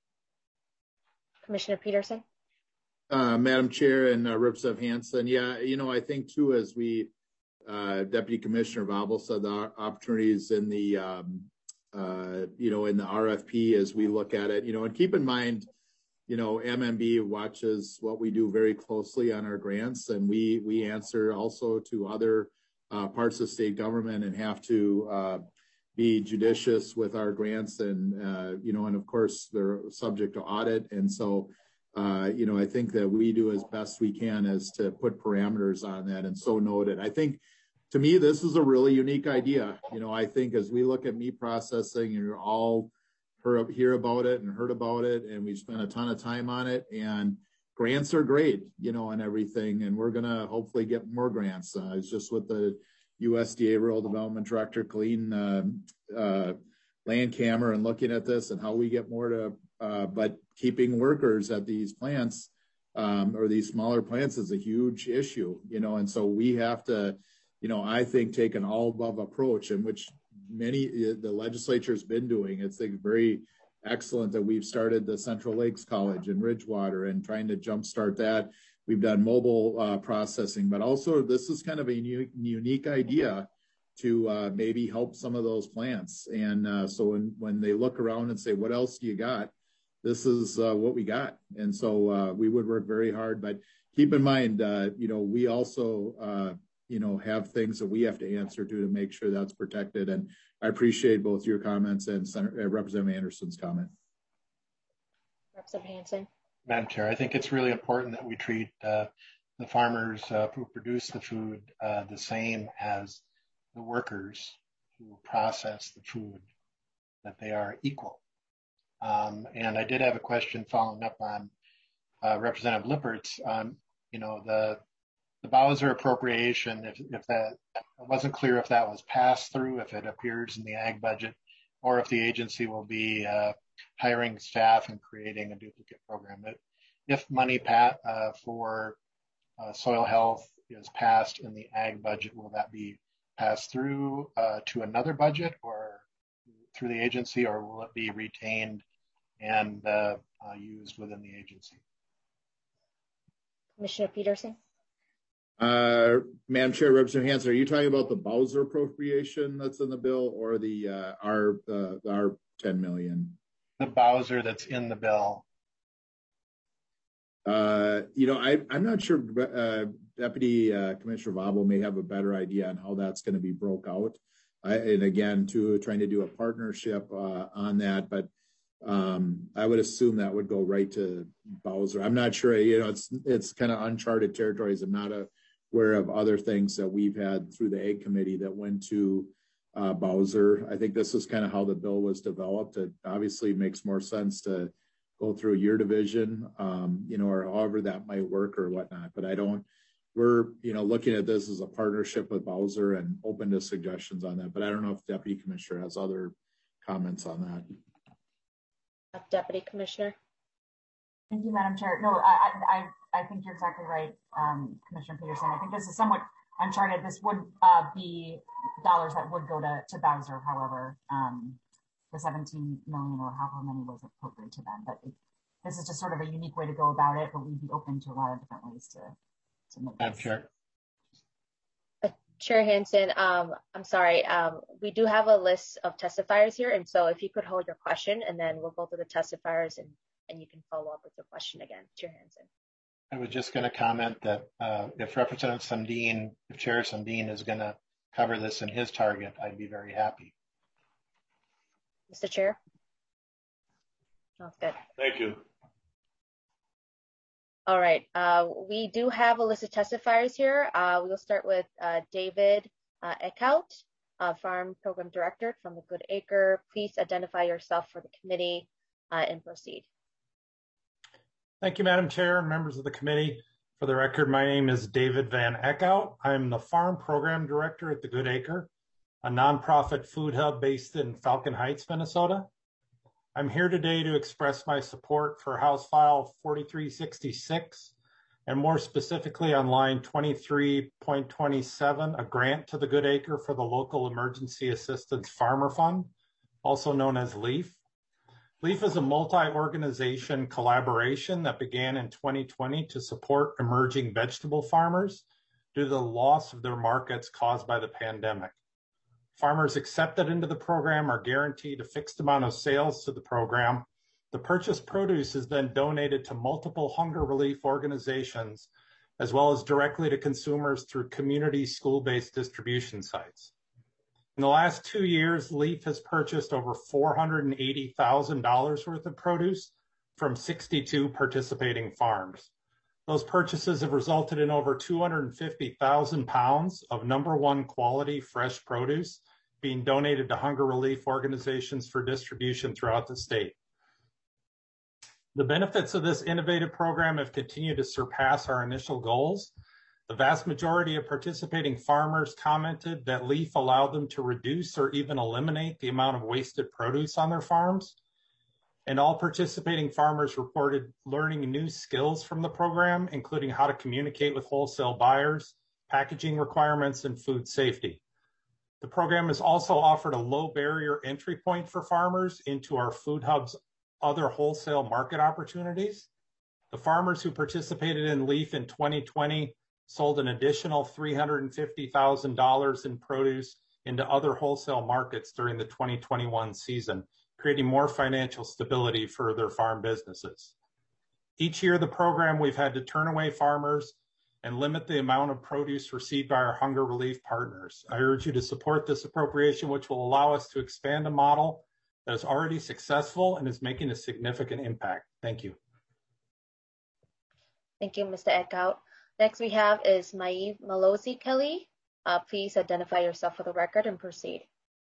Commissioner Peterson. Uh, Madam Chair and uh, Representative Hansen, yeah, you know, I think too, as we, uh, Deputy Commissioner Vobble said, the opportunities in the, um, uh, you know, in the R F P as we look at it, you know, and keep in mind, you know, M M B watches what we do very closely on our grants, and we we answer also to other Uh, parts of state government and have to uh, be judicious with our grants and, uh, you know, and of course they're subject to audit. And so, uh, you know, I think that we do as best we can as to put parameters on that, and so noted. I think to me, this is a really unique idea. You know, I think as we look at meat processing, and you're all heard, hear about it and heard about it, and we've spent a ton of time on it, and grants are great, you know, and everything, and we're going to hopefully get more grants. Uh, it's just with the U S D A Rural Development Director, Colleen uh, uh, Landcamer, and looking at this and how we get more to, uh, but keeping workers at these plants um, or these smaller plants is a huge issue, you know, and so we have to, you know, I think take an all above approach, in which many, the legislature has been doing. It's like very excellent that we've started the Central Lakes College in Ridgewater and trying to jumpstart that. We've done mobile uh, processing, but also this is kind of a unique, unique idea to uh, maybe help some of those plants. And uh, so when, when they look around and say, what else do you got? this is uh, what we got. And so uh, we would work very hard, but keep in mind, uh, you know, we also, uh, you know, have things that we have to answer to to make sure that's protected. And I appreciate both your comments and Senator, uh, Representative Anderson's comment. Representative Hansen. Madam Chair, I think it's really important that we treat uh, the farmers uh, who produce the food uh, the same as the workers who process the food, that they are equal. Um, and I did have a question following up on uh, Representative Lippert's. Um, you know, the the Bowser appropriation, if, if that, it wasn't clear if that was passed through, if it appears in the ag budget, or if the agency will be uh, hiring staff and creating a duplicate program. But if money pat, uh, for uh, soil health is passed in the ag budget, will that be passed through uh, to another budget or through the agency, or will it be retained and uh, uh, used within the agency? Commissioner Peterson. Uh, Madam Chair, Representative Hansen, are you talking about the Bowser appropriation that's in the bill, or the uh, our uh, our ten million? The Bowser that's in the bill. Uh, you know, I, I'm not sure. Uh, Deputy uh, Commissioner Vobble may have a better idea on how that's going to be broke out. I, and again, too, trying to do a partnership uh, on that, but um, I would assume that would go right to Bowser. I'm not sure. You know, it's it's kind of uncharted territories. I'm not aware of other things that we've had through the Ag Committee that went to uh, Bowser. I think this is kind of how the bill was developed. It obviously makes more sense to go through your division, um, you know, or however that might work or whatnot. But I don't. We're, you know, looking at this as a partnership with Bowser and open to suggestions on that. But I don't know if Deputy Commissioner has other comments on that. Deputy Commissioner. Thank you, Madam Chair. No, I I I think you're exactly right, um, Commissioner Peterson. I think this is somewhat uncharted. This would uh, be dollars that would go to to Bowser. However, um, the seventeen million or however many was appropriate to them. But it, this is just sort of a unique way to go about it. But we'd be open to a lot of different ways to to make Madam this. Chair. Uh, Chair Hansen, um, I'm sorry. Um, we do have a list of testifiers here, and so if you could hold your question, and then we'll go to the testifiers, and and you can follow up with your question again, Chair Hansen. I was just going to comment that uh, if Representative Sundin, if Chair Sundin is going to cover this in his target, I'd be very happy. Mister Chair. Sounds good. Thank you. All right. Uh, we do have a list of testifiers here. Uh, we'll start with uh, David uh, Eckhout, uh, Farm Program Director from the Good Acre. Please identify yourself for the committee uh, and proceed. Thank you, Madam Chair and members of the committee. For the record, my name is David Van Eckhout. I'm the Farm Program Director at the Good Acre, a nonprofit food hub based in Falcon Heights, Minnesota. I'm here today to express my support for House File forty-three sixty-six, and more specifically on line twenty-three point two seven, a grant to the Good Acre for the Local Emergency Assistance Farmer Fund, also known as LEAF. LEAF is a multi-organization collaboration that began in twenty twenty to support emerging vegetable farmers due to the loss of their markets caused by the pandemic. Farmers accepted into the program are guaranteed a fixed amount of sales to the program. The purchased produce is then donated to multiple hunger relief organizations, as well as directly to consumers through community school-based distribution sites. In the last two years, LEAF has purchased over four hundred eighty thousand dollars worth of produce from sixty-two participating farms. Those purchases have resulted in over two hundred fifty thousand pounds of number one quality fresh produce being donated to hunger relief organizations for distribution throughout the state. The benefits of this innovative program have continued to surpass our initial goals. The vast majority of participating farmers commented that LEAF allowed them to reduce or even eliminate the amount of wasted produce on their farms. And all participating farmers reported learning new skills from the program, including how to communicate with wholesale buyers, packaging requirements, and food safety. The program has also offered a low barrier entry point for farmers into our food hub's other wholesale market opportunities. The farmers who participated in LEAF in twenty twenty sold an additional three hundred fifty thousand dollars in produce into other wholesale markets during the twenty twenty-one season creating more financial stability for their farm businesses. Each year, the program, we've had to turn away farmers and limit the amount of produce received by our hunger relief partners. I urge you to support this appropriation, which will allow us to expand a model that is already successful and is making a significant impact. Thank you. Thank you, Mister Eckhout. Next we have is Maeve Malosi Kelly. Uh, please identify yourself for the record and proceed.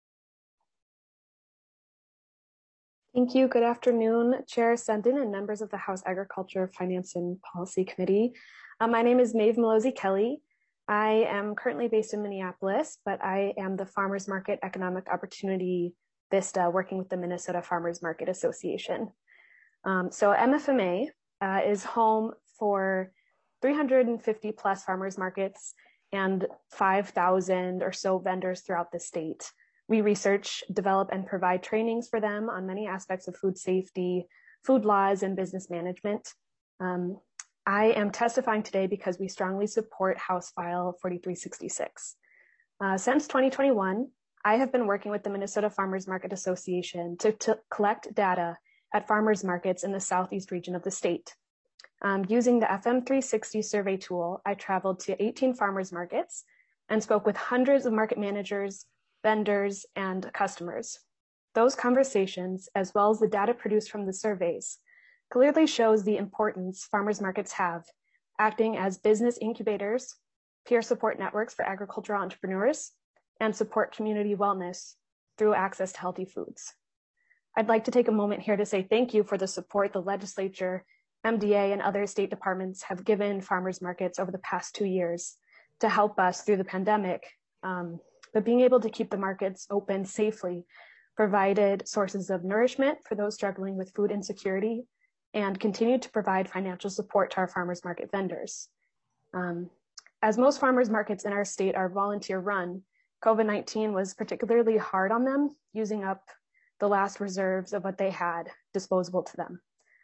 Thank you. Good afternoon, Chair Sendin and members of the House Agriculture, Finance, and Policy Committee. Uh, my name is Maeve Malosi Kelly. I am currently based in Minneapolis, but I am the Farmers Market Economic Opportunity Vista working with the Minnesota Farmers Market Association. Um, so M F M A uh, is home for three hundred fifty plus farmers markets and five thousand or so vendors throughout the state. We research, develop, and provide trainings for them on many aspects of food safety, food laws, and business management. Um, I am testifying today because we strongly support House File forty-three sixty-six. Uh, since twenty twenty-one, I have been working with the Minnesota Farmers Market Association to, to collect data at farmers markets in the southeast region of the state. Um, using the F M three sixty survey tool, I traveled to eighteen farmers markets and spoke with hundreds of market managers, vendors, and customers. Those conversations, as well as the data produced from the surveys, clearly shows the importance farmers markets have, acting as business incubators, peer support networks for agricultural entrepreneurs, and support community wellness through access to healthy foods. I'd like to take a moment here to say thank you for the support the legislature, M D A, and other state departments have given farmers markets over the past two years to help us through the pandemic. Um, but being able to keep the markets open safely provided sources of nourishment for those struggling with food insecurity and continued to provide financial support to our farmers market vendors. Um, as most farmers markets in our state are volunteer run, COVID nineteen was particularly hard on them, using up the last reserves of what they had disposable to them.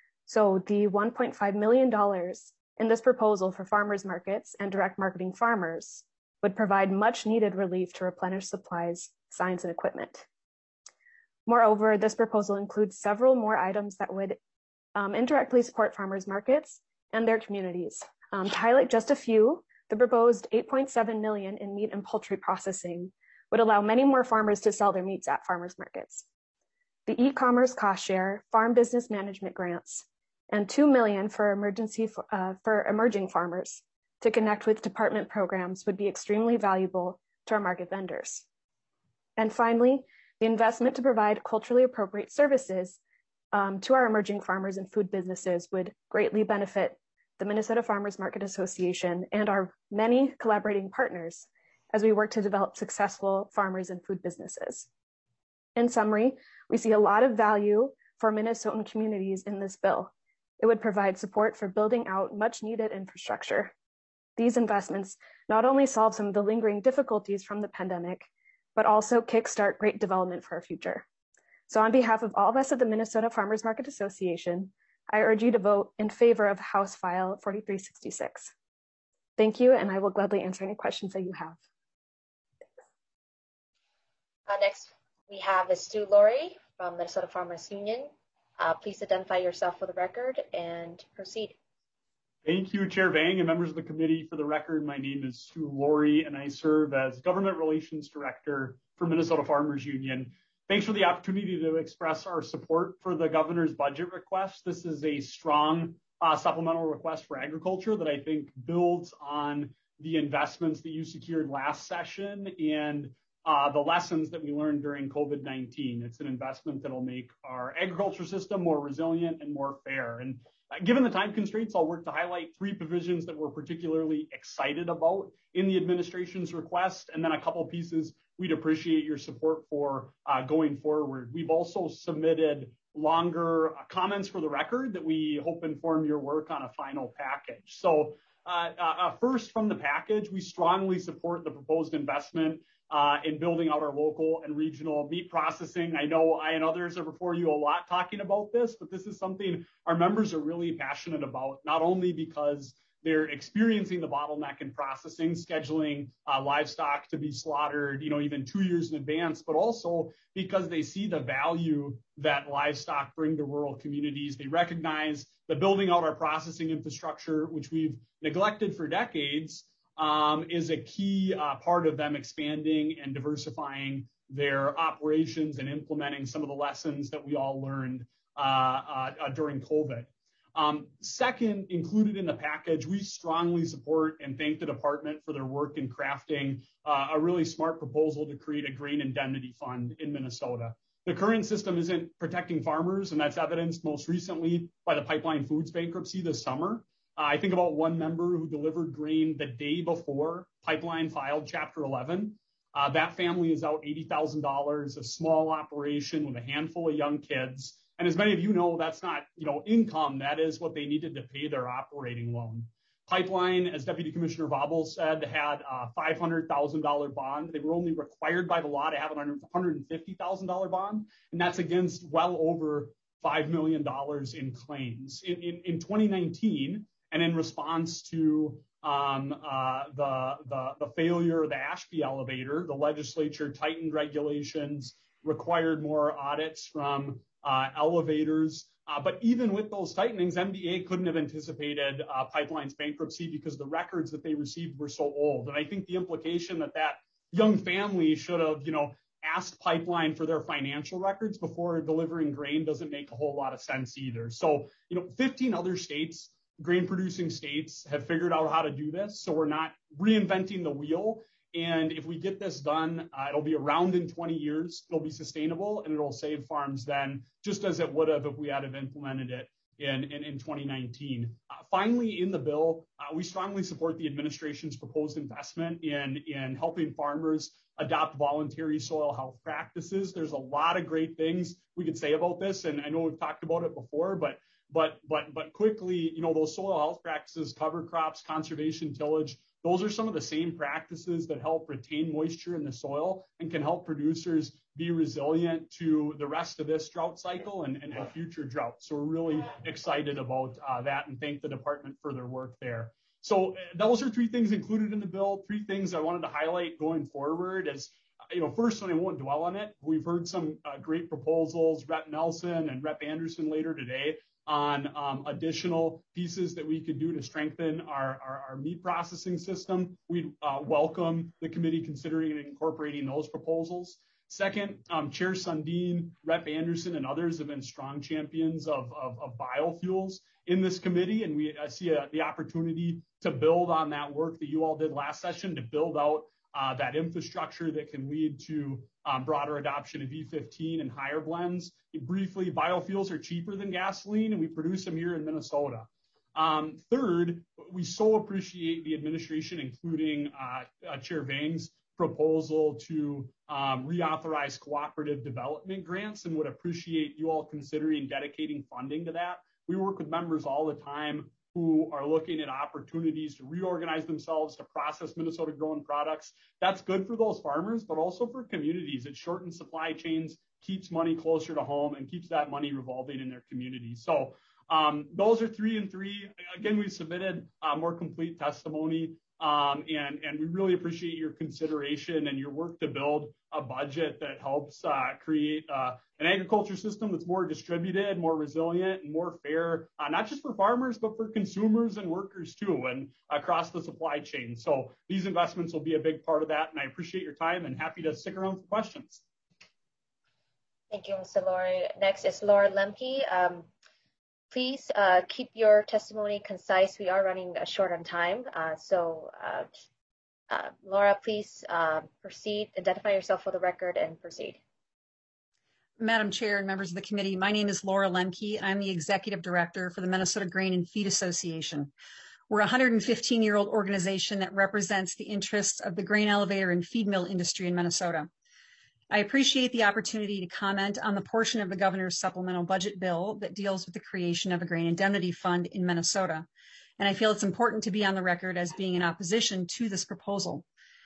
So the one point five million dollars in this proposal for farmers markets and direct marketing farmers would provide much needed relief to replenish supplies, signs, and equipment. Moreover, this proposal includes several more items that would um, indirectly support farmers markets and their communities. Um, to highlight just a few, the proposed eight point seven million dollars in meat and poultry processing would allow many more farmers to sell their meats at farmers markets. The e-commerce cost share, farm business management grants, and two million dollars for emergency uh, for emerging farmers to connect with department programs would be extremely valuable to our market vendors. And finally, the investment to provide culturally appropriate services um, to our emerging farmers and food businesses would greatly benefit the Minnesota Farmers Market Association and our many collaborating partners as we work to develop successful farmers and food businesses. In summary, we see a lot of value for Minnesotan communities in this bill. It would provide support for building out much needed infrastructure. These investments not only solve some of the lingering difficulties from the pandemic, but also kickstart great development for our future. So on behalf of all of us at the Minnesota Farmers Market Association, I urge you to vote in favor of House File forty-three sixty-six. Thank you, and I will gladly answer any questions that you have. Uh, next, we have is Stu Laurie from Minnesota Farmers Union. Uh, please identify yourself for the record and proceed. Thank you, Chair Vang and members of the committee. For the record, my name is Stu Laurie, and I serve as Government Relations Director for Minnesota Farmers Union. Thanks for the opportunity to express our support for the governor's budget request. This is a strong uh, supplemental request for agriculture that I think builds on the investments that you secured last session and uh, the lessons that we learned during COVID nineteen. It's an investment that will make our agriculture system more resilient and more fair. And given the time constraints, I'll work to highlight three provisions that we're particularly excited about in the administration's request, and then a couple pieces we'd appreciate your support for uh, going forward. We've also submitted longer uh, comments for the record that we hope inform your work on a final package. So uh, uh, first, from the package, we strongly support the proposed investment Uh, in building out our local and regional meat processing. I know I and others are before you a lot talking about this, but this is something our members are really passionate about, not only because they're experiencing the bottleneck in processing, scheduling uh, livestock to be slaughtered, you know, even two years in advance, but also because they see the value that livestock bring to rural communities. They recognize that building out our processing infrastructure, which we've neglected for decades, um, is a key uh, part of them expanding and diversifying their operations and implementing some of the lessons that we all learned uh, uh, uh, during COVID. Um, second, included in the package, we strongly support and thank the department for their work in crafting uh, a really smart proposal to create a grain indemnity fund in Minnesota. The current system isn't protecting farmers, and that's evidenced most recently by the Pipeline Foods bankruptcy this summer. Uh, I think about one member who delivered grain the day before Pipeline filed Chapter eleven. Uh, that family is out eighty thousand dollars, a small operation with a handful of young kids. And as many of you know, that's not, you know, income. That is what they needed to pay their operating loan. Pipeline, as Deputy Commissioner Vobble said, had a five hundred thousand dollars bond. They were only required by the law to have a one hundred fifty thousand dollars bond, and that's against well over five million dollars in claims. In, in, in twenty nineteen, and in response to um, uh, the, the, the failure of the Ashby elevator, the legislature tightened regulations, required more audits from Uh, elevators. Uh, but even with those tightenings, M D A couldn't have anticipated uh, Pipeline's bankruptcy because the records that they received were so old. And I think the implication that that young family should have, you know, asked Pipeline for their financial records before delivering grain doesn't make a whole lot of sense either. So, you know, fifteen other states, grain producing states, have figured out how to do this. So we're not reinventing the wheel. And if we get this done, uh, it'll be around in twenty years, it'll be sustainable, and it'll save farms then, just as it would have if we had have implemented it in, in, in twenty nineteen. Uh, finally, in the bill, uh, we strongly support the administration's proposed investment in, in helping farmers adopt voluntary soil health practices. There's a lot of great things we could say about this, and I know we've talked about it before, but but but but quickly, you know, those soil health practices, cover crops, conservation tillage, those are some of the same practices that help retain moisture in the soil and can help producers be resilient to the rest of this drought cycle and, and, and future droughts. So we're really excited about uh, that and thank the department for their work there. So uh, those are three things included in the bill. Three things I wanted to highlight going forward is, you know, first, and I won't dwell on it, we've heard some uh, great proposals, Representative Nelson and Representative Anderson later today, on um, additional pieces that we could do to strengthen our, our, our meat processing system. We'd uh, welcome the committee considering and incorporating those proposals. Second, um, Chair Sundin, Representative Anderson, and others have been strong champions of, of, of biofuels in this committee, and we uh, see a, the opportunity to build on that work that you all did last session to build out Uh, that infrastructure that can lead to um, broader adoption of E fifteen and higher blends. Briefly, biofuels are cheaper than gasoline, and we produce them here in Minnesota. Um, third, we so appreciate the administration, including uh, uh, Chair Vang's proposal to um, reauthorize cooperative development grants, and would appreciate you all considering dedicating funding to that. We work with members all the time who are looking at opportunities to reorganize themselves to process Minnesota grown products. That's good for those farmers, but also for communities. It shortens supply chains, keeps money closer to home, and keeps that money revolving in their communities. So um, those are three and three. Again, we submitted uh, more complete testimony, um, and, and we really appreciate your consideration and your work to build a budget that helps uh, create uh, an agriculture system that's more distributed, more resilient, and more fair, uh, not just for farmers, but for consumers and workers too, and across the supply chain. So these investments will be a big part of that, and I appreciate your time and happy to stick around for questions. Thank you, Mister Laurie. Next is Laura Lemke. Um, please uh, keep your testimony concise. We are running uh, short on time. Uh, so uh, uh, Laura, please uh, proceed, identify yourself for the record and proceed. Madam Chair and members of the committee, my name is Laura Lemke. I'm the Executive Director for the Minnesota Grain and Feed Association. We're a one hundred fifteen year old organization that represents the interests of the grain elevator and feed mill industry in Minnesota. I appreciate the opportunity to comment on the portion of the governor's supplemental budget bill that deals with the creation of a grain indemnity fund in Minnesota. And I feel it's important to be on the record as being in opposition to this proposal.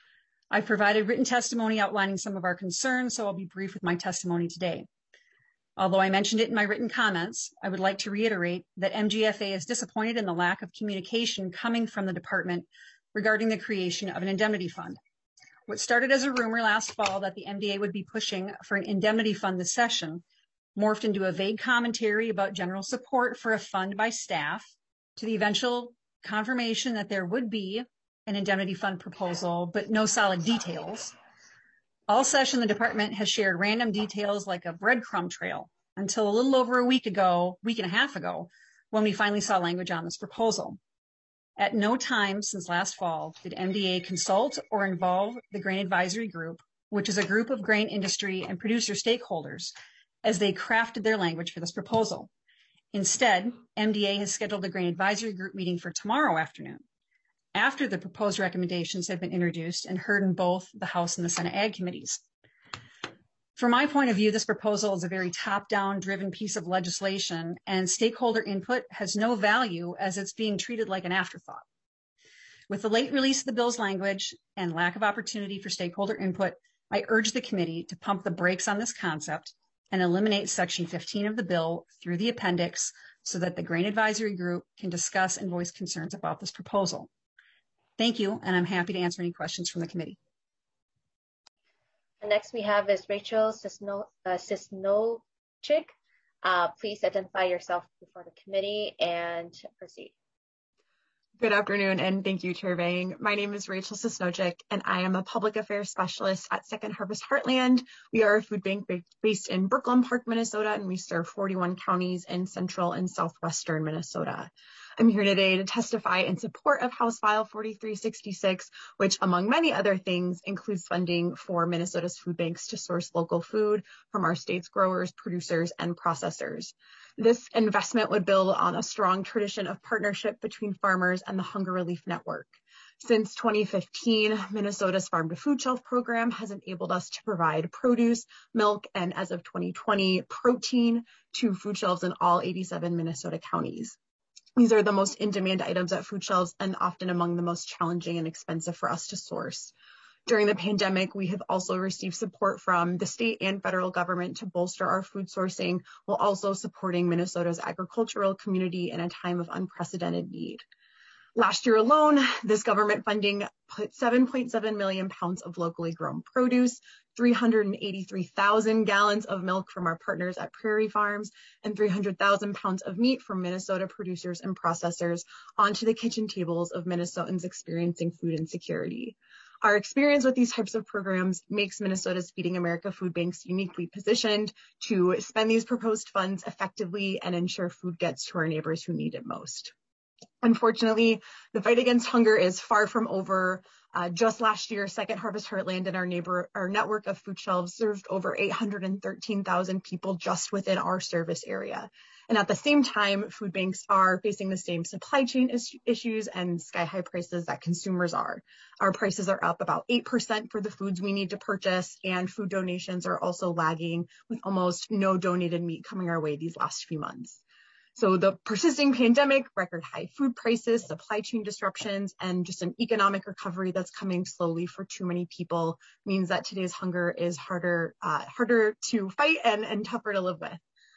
I've provided written testimony outlining some of our concerns, so I'll be brief with my testimony today. Although I mentioned it in my written comments, I would like to reiterate that M G F A is disappointed in the lack of communication coming from the department regarding the creation of an indemnity fund. What started as a rumor last fall that the M D A would be pushing for an indemnity fund this session morphed into a vague commentary about general support for a fund by staff to the eventual confirmation that there would be an indemnity fund proposal, but no solid details. All session, the department has shared random details like a breadcrumb trail until a little over a week ago, week and a half ago, when we finally saw language on this proposal. At no time since last fall did M D A consult or involve the Grain Advisory Group, which is a group of grain industry and producer stakeholders, as they crafted their language for this proposal. Instead, M D A has scheduled the Grain Advisory Group meeting for tomorrow afternoon, after the proposed recommendations have been introduced and heard in both the House and the Senate Ag Committees. From my point of view, this proposal is a very top-down driven piece of legislation, and stakeholder input has no value as it's being treated like an afterthought. With the late release of the bill's language and lack of opportunity for stakeholder input, I urge the committee to pump the brakes on this concept and eliminate Section fifteen of the bill through the appendix so that the Grain Advisory Group can discuss and voice concerns about this proposal. Thank you, and I'm happy to answer any questions from the committee. The next we have is Rachel Cisno, uh, Cisnochik. Uh, please identify yourself before the committee and proceed. Good afternoon, and thank you, Chair Vang. My name is Rachel Cisnochik, and I am a public affairs specialist at Second Harvest Heartland. We are a food bank based in Brooklyn Park, Minnesota, and we serve forty-one counties in central and southwestern Minnesota. I'm here today to testify in support of House File forty-three sixty-six, which, among many other things, includes funding for Minnesota's food banks to source local food from our state's growers, producers, and processors. This investment would build on a strong tradition of partnership between farmers and the Hunger Relief Network. Since twenty fifteen, Minnesota's Farm to Food Shelf program has enabled us to provide produce, milk, and as of twenty twenty, protein to food shelves in all eighty-seven Minnesota counties. These are the most in-demand items at food shelves and often among the most challenging and expensive for us to source. During the pandemic, we have also received support from the state and federal government to bolster our food sourcing, while also supporting Minnesota's agricultural community in a time of unprecedented need. Last year alone, this government funding put seven point seven million pounds of locally grown produce, three hundred eighty-three thousand gallons of milk from our partners at Prairie Farms, and three hundred thousand pounds of meat from Minnesota producers and processors onto the kitchen tables of Minnesotans experiencing food insecurity. Our experience with these types of programs makes Minnesota's Feeding America food banks uniquely positioned to spend these proposed funds effectively and ensure food gets to our neighbors who need it most. Unfortunately, the fight against hunger is far from over. Uh, just last year, Second Harvest Heartland and our neighbor, our network of food shelves served over eight hundred thirteen thousand people just within our service area. And at the same time, food banks are facing the same supply chain is- issues and sky-high prices that consumers are. Our prices are up about eight percent for the foods we need to purchase, and food donations are also lagging, with almost no donated meat coming our way these last few months. So the persisting pandemic, record high food prices, supply chain disruptions, and just an economic recovery that's coming slowly for too many people means that today's hunger is harder, uh, harder to fight and, and tougher to live with.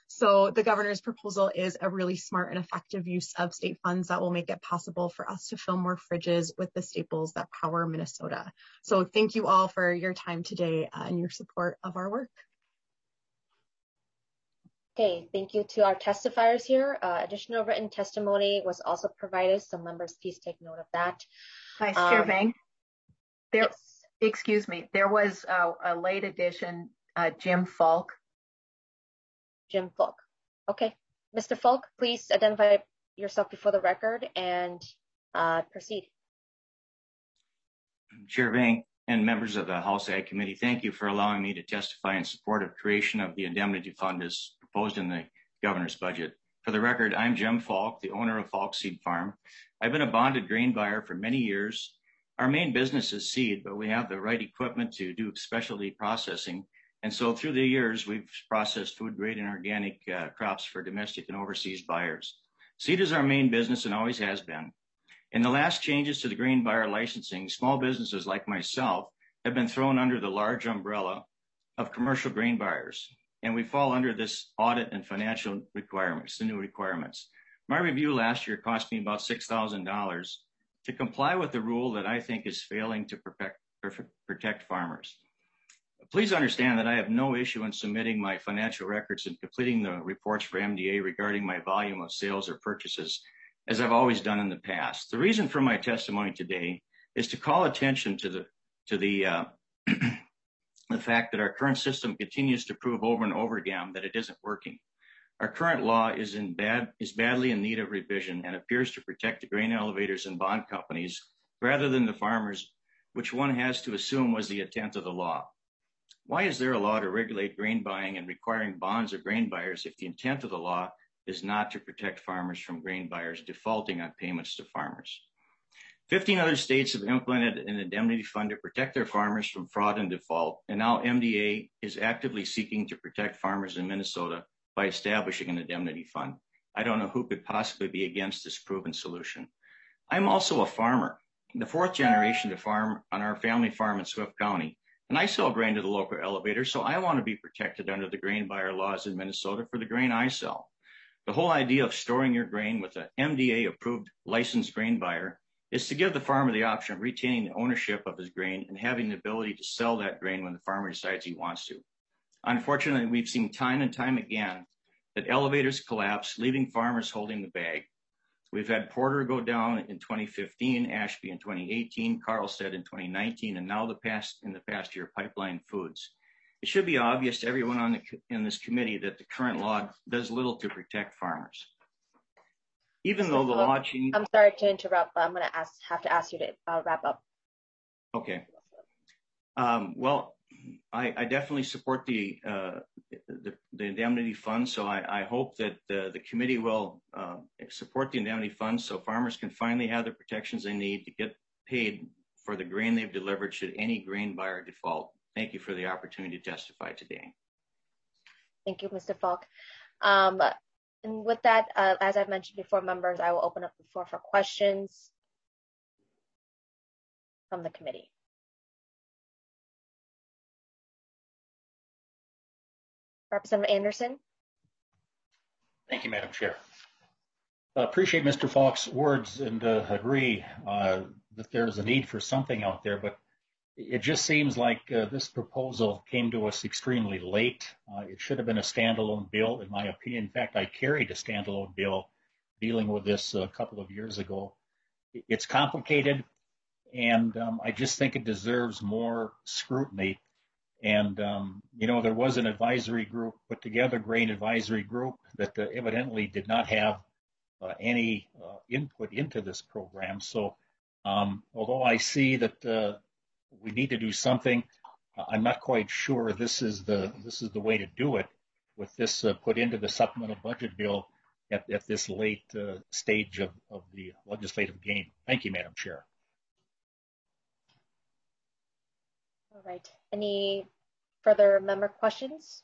So the governor's proposal is a really smart and effective use of state funds that will make it possible for us to fill more fridges with the staples that power Minnesota. So thank you all for your time today uh, and your support of our work. Okay, thank you to our testifiers here. Uh, additional written testimony was also provided, so members please take note of that. Vice Chair Um, Vang, there, yes. excuse me, there was a, a late addition, uh, Jim Falk. Jim Falk. Okay, Mister Falk, please identify yourself before the record and uh, proceed. Chair Vang and members of the House Ag Committee, thank you for allowing me to testify in support of creation of the indemnity fund as proposed in the governor's budget. For the record, I'm Jim Falk, the owner of Falk Seed Farm. I've been a bonded grain buyer for many years. Our main business is seed, but we have the right equipment to do specialty processing. And so through the years, we've processed food grade and organic uh, crops for domestic and overseas buyers. Seed is our main business and always has been. In the last changes to the grain buyer licensing, small businesses like myself have been thrown under the large umbrella of commercial grain buyers. and we fall under this audit and financial requirements, the new requirements. My review last year cost me about six thousand dollars to comply with the rule that I think is failing to protect, protect farmers. Please understand that I have no issue in submitting my financial records and completing the reports for M D A regarding my volume of sales or purchases, as I've always done in the past. The reason for my testimony today is to call attention to the to the uh, the fact that our current system continues to prove over and over again that it isn't working. Our current law is in bad is badly in need of revision and appears to protect the grain elevators and bond companies rather than the farmers, which one has to assume was the intent of the law. Why is there a law to regulate grain buying and requiring bonds of grain buyers if the intent of the law is not to protect farmers from grain buyers defaulting on payments to farmers? fifteen other states have implemented an indemnity fund to protect their farmers from fraud and default, and now M D A is actively seeking to protect farmers in Minnesota by establishing an indemnity fund. I don't know who could possibly be against this proven solution. I'm also a farmer, the fourth generation to farm on our family farm in Swift County, and I sell grain to the local elevator, so I want to be protected under the grain buyer laws in Minnesota for the grain I sell. The whole idea of storing your grain with an M D A-approved licensed grain buyer is to give the farmer the option of retaining the ownership of his grain and having the ability to sell that grain when the farmer decides he wants to. Unfortunately, we've seen time and time again that elevators collapse, leaving farmers holding the bag. We've had Porter go down in twenty fifteen, Ashby in twenty eighteen, Carlstead in twenty nineteen, and now the past in the past year, Pipeline Foods. It should be obvious to everyone on the, in this committee that the current law does little to protect farmers. Even though the law changed. I'm sorry to interrupt, but I'm going to ask, have to ask you to uh, wrap up. Okay. Um, well, I, I definitely support the, uh, the the indemnity fund, so I, I hope that the, the committee will uh, support the indemnity fund so farmers can finally have the protections they need to get paid for the grain they've delivered should any grain buyer default. Thank you for the opportunity to testify today. Thank you, Mister Falk. Um, and with that, uh, as I've mentioned before, members, I will open up the floor for questions from the committee. Representative Anderson. Thank you, Madam Chair. I appreciate Mister Falk's words and uh, agree uh, that there's a need for something out there, but it just seems like uh, this proposal came to us extremely late. Uh, it should have been a standalone bill, in my opinion. In fact, I carried a standalone bill dealing with this a couple of years ago. It's complicated, and um, I just think it deserves more scrutiny. And, um, you know, there was an advisory group put together, grain advisory group, that uh, evidently did not have uh, any uh, input into this program. So um, although I see that uh, we need to do something, uh, I'm not quite sure this is the this is the way to do it with this uh, put into the supplemental budget bill at, at this late uh, stage of, of the legislative game. Thank you, Madam Chair. All right. Any further member questions?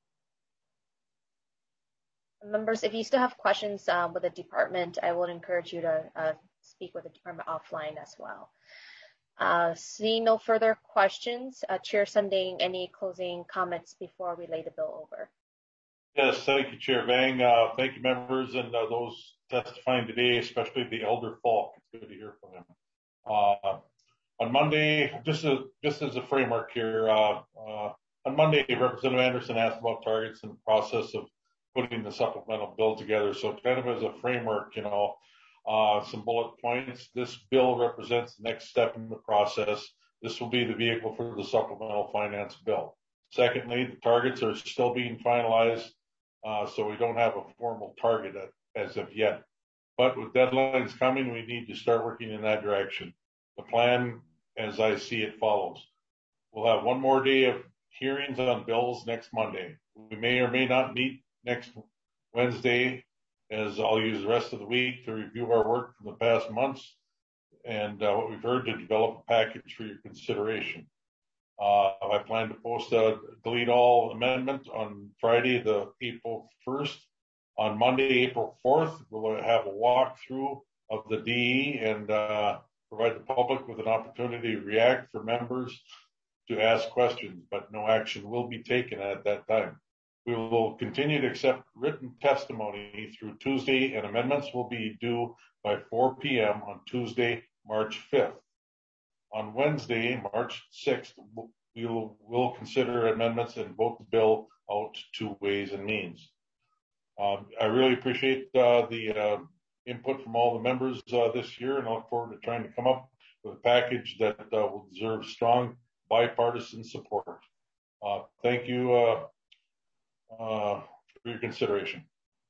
Members, if you still have questions uh, with the department, I would encourage you to uh, speak with the department offline as well. Uh, seeing no further questions, uh, Chair Sunding, any closing comments before we lay the bill over? Yes, thank you, Chair Vang. Uh, thank you, members, and uh, those testifying today, especially the Elder Falk. It's good to hear from him. Uh, On Monday, just as, just as a framework here, uh, uh, on Monday, Representative Anderson asked about targets and the process of putting the supplemental bill together. So kind of as a framework, you know, uh, some bullet points. This bill represents the next step in the process. This will be the vehicle for the supplemental finance bill. Secondly, the targets are still being finalized, uh, so we don't have a formal target as of yet. But with deadlines coming, we need to start working in that direction. The plan, as I see it, follows. We'll have one more day of hearings on bills next Monday. We may or may not meet next Wednesday, as I'll use the rest of the week to review our work from the past months and uh, what we've heard to develop a package for your consideration. Uh, I plan to post a delete all amendment on Friday, the April first. On Monday, April fourth, we'll have a walkthrough of the D E and uh, provide the public with an opportunity to react for members to ask questions, but no action will be taken at that time. We will continue to accept written testimony through Tuesday, and amendments will be due by four p m on Tuesday, March fifth. On Wednesday, March sixth, we will we'll consider amendments and vote the bill out to Ways and Means. Um, I really appreciate uh, the uh, input from all the members uh, this year, and I look forward to trying to come up with a package that uh, will deserve strong bipartisan support. Uh, thank you uh, uh, for your consideration.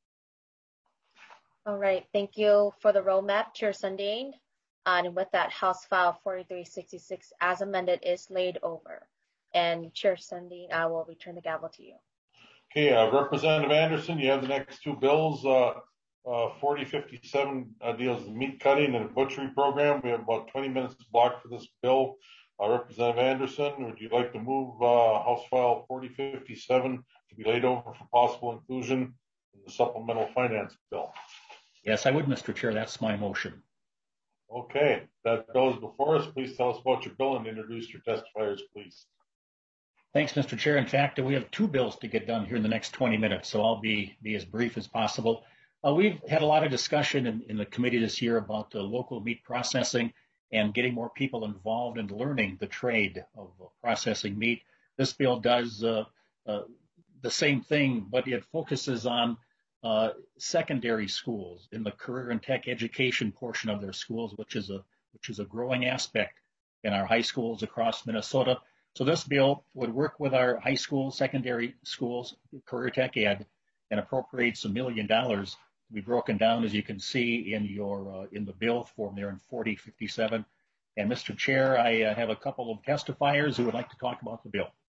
All right, thank you for the roadmap, Chair Sundin. And with that, House File forty-three sixty-six as amended is laid over. And Chair Sundin, I will return the gavel to you. Okay, uh, Representative Anderson, you have the next two bills. Uh, uh, forty fifty-seven uh, deals with meat cutting and butchery program. We have about twenty minutes blocked for this bill. Uh, Representative Anderson, would you like to move uh, House File forty fifty-seven to be laid over for possible inclusion in the supplemental finance bill? Yes, I would, Mister Chair. That's my motion. Okay, that bill is before us. Please tell us about your bill and introduce your testifiers, please. Thanks, Mister Chair. In fact, we have two bills to get done here in the next twenty minutes, so I'll be, be as brief as possible. Uh, we've had a lot of discussion in, in the committee this year about uh, local meat processing and getting more people involved in learning the trade of uh, processing meat. This bill does uh, uh, the same thing, but it focuses on uh, secondary schools in the career and tech education portion of their schools, which is a which is a growing aspect in our high schools across Minnesota. So this bill would work with our high school, secondary schools, career tech ed, and appropriates a million dollars to be broken down, as you can see in your uh, in the bill form there in forty fifty-seven. And Mister Chair, I uh, have a couple of testifiers who would like to talk about the bill.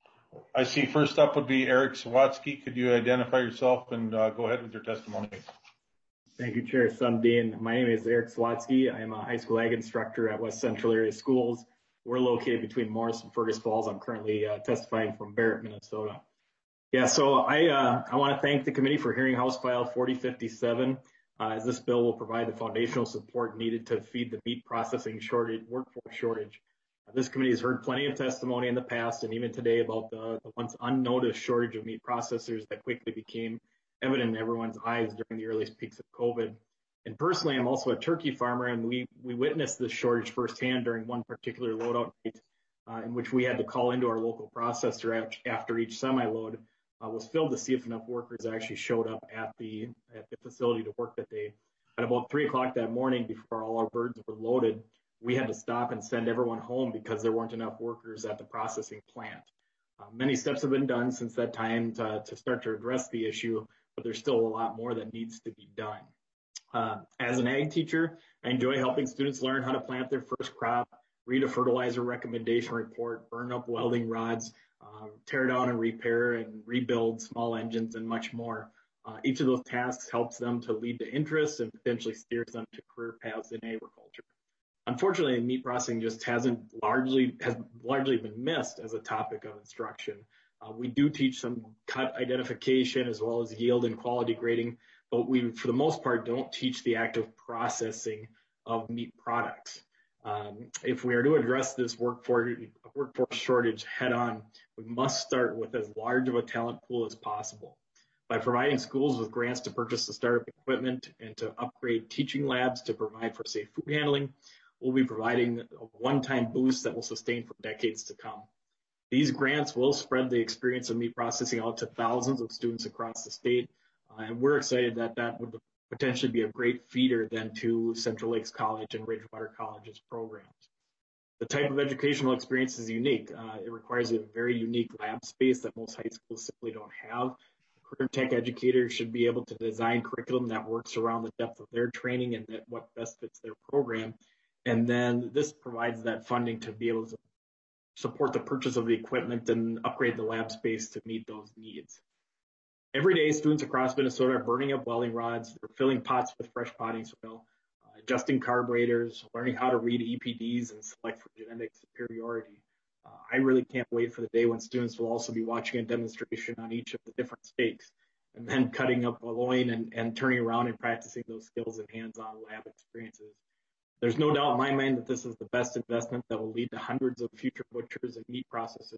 I see. First up would be Eric Sawatsky. Could you identify yourself and uh, go ahead with your testimony? Thank you, Chair Sundin. My name is Eric Sawatsky. I am a high school ag instructor at West Central Area Schools. We're located between Morris and Fergus Falls. I'm currently uh, testifying from Barrett, Minnesota. Yeah, so I uh, I want to thank the committee for hearing House File forty fifty-seven, uh, as this bill will provide the foundational support needed to feed the meat processing shortage, workforce shortage. Uh, this committee has heard plenty of testimony in the past and even today about the, the once unnoticed shortage of meat processors that quickly became evident in everyone's eyes during the earliest peaks of COVID. And personally, I'm also a turkey farmer, and we, we witnessed this shortage firsthand during one particular loadout night uh, in which we had to call into our local processor after each semi-load uh, was filled to see if enough workers actually showed up at the at the facility to work that day. At about three o'clock that morning, before all our birds were loaded, we had to stop and send everyone home because there weren't enough workers at the processing plant. Uh, many steps have been done since that time to, to start to address the issue, but there's still a lot more that needs to be done. Uh, as an ag teacher, I enjoy helping students learn how to plant their first crop, read a fertilizer recommendation report, burn up welding rods, uh, tear down and repair and rebuild small engines, and much more. Uh, each of those tasks helps them to lead to interest and potentially steers them to career paths in agriculture. Unfortunately, meat processing just hasn't largely has largely been missed as a topic of instruction. Uh, we do teach some cut identification as well as yield and quality grading, but we, for the most part, don't teach the active processing of meat products. Um, if we are to address this workforce, workforce shortage head on, we must start with as large of a talent pool as possible. By providing schools with grants to purchase the startup equipment and to upgrade teaching labs to provide for safe food handling, we'll be providing a one-time boost that will sustain for decades to come. These grants will spread the experience of meat processing out to thousands of students across the state, uh, and we're excited that that would potentially be a great feeder then to Central Lakes College and Ridgewater College's programs. The type of educational experience is unique. Uh, it requires a very unique lab space that most high schools simply don't have. Career tech educators should be able to design curriculum that works around the depth of their training and that what best fits their program. And then this provides that funding to be able to support the purchase of the equipment and upgrade the lab space to meet those needs. Every day, students across Minnesota are burning up welding rods, they're filling pots with fresh potting soil, uh, adjusting carburetors, learning how to read E P Ds and select for genetic superiority. Uh, I really can't wait for the day when students will also be watching a demonstration on each of the different stakes and then cutting up a loin and, and turning around and practicing those skills in hands-on lab experiences. There's no doubt in my mind that this is the best investment that will lead to hundreds of future butchers and meat processors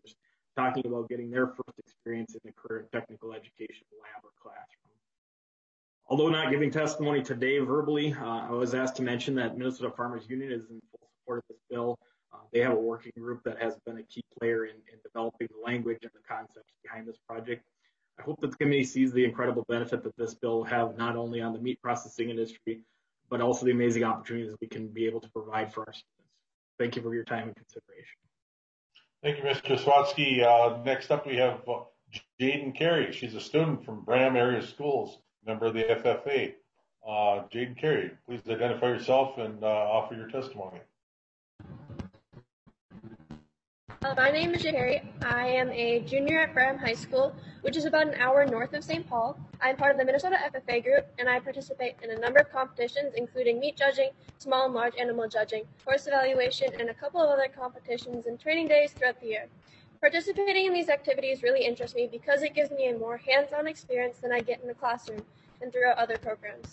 talking about getting their first experience in the career and technical education lab or classroom. Although not giving testimony today verbally, uh, I was asked to mention that Minnesota Farmers Union is in full support of this bill. Uh, they have a working group that has been a key player in, in developing the language and the concepts behind this project. I hope that the committee sees the incredible benefit that this bill will have not only on the meat processing industry, but also the amazing opportunities we can be able to provide for our students. Thank you for your time and consideration. Thank you, Mister Swatsky. Uh, next up, we have uh, Jaden Carey. She's a student from Bram Area Schools, member of the F F A. Uh, Jaden Carey, please identify yourself and uh, offer your testimony. Uh, my name is Jaden Carey. I am a junior at Bram High School, which is about an hour north of Saint Paul. I'm part of the Minnesota F F A group, and I participate in a number of competitions, including meat judging, small and large animal judging, horse evaluation, and a couple of other competitions and training days throughout the year. Participating in these activities really interests me because it gives me a more hands-on experience than I get in the classroom and throughout other programs.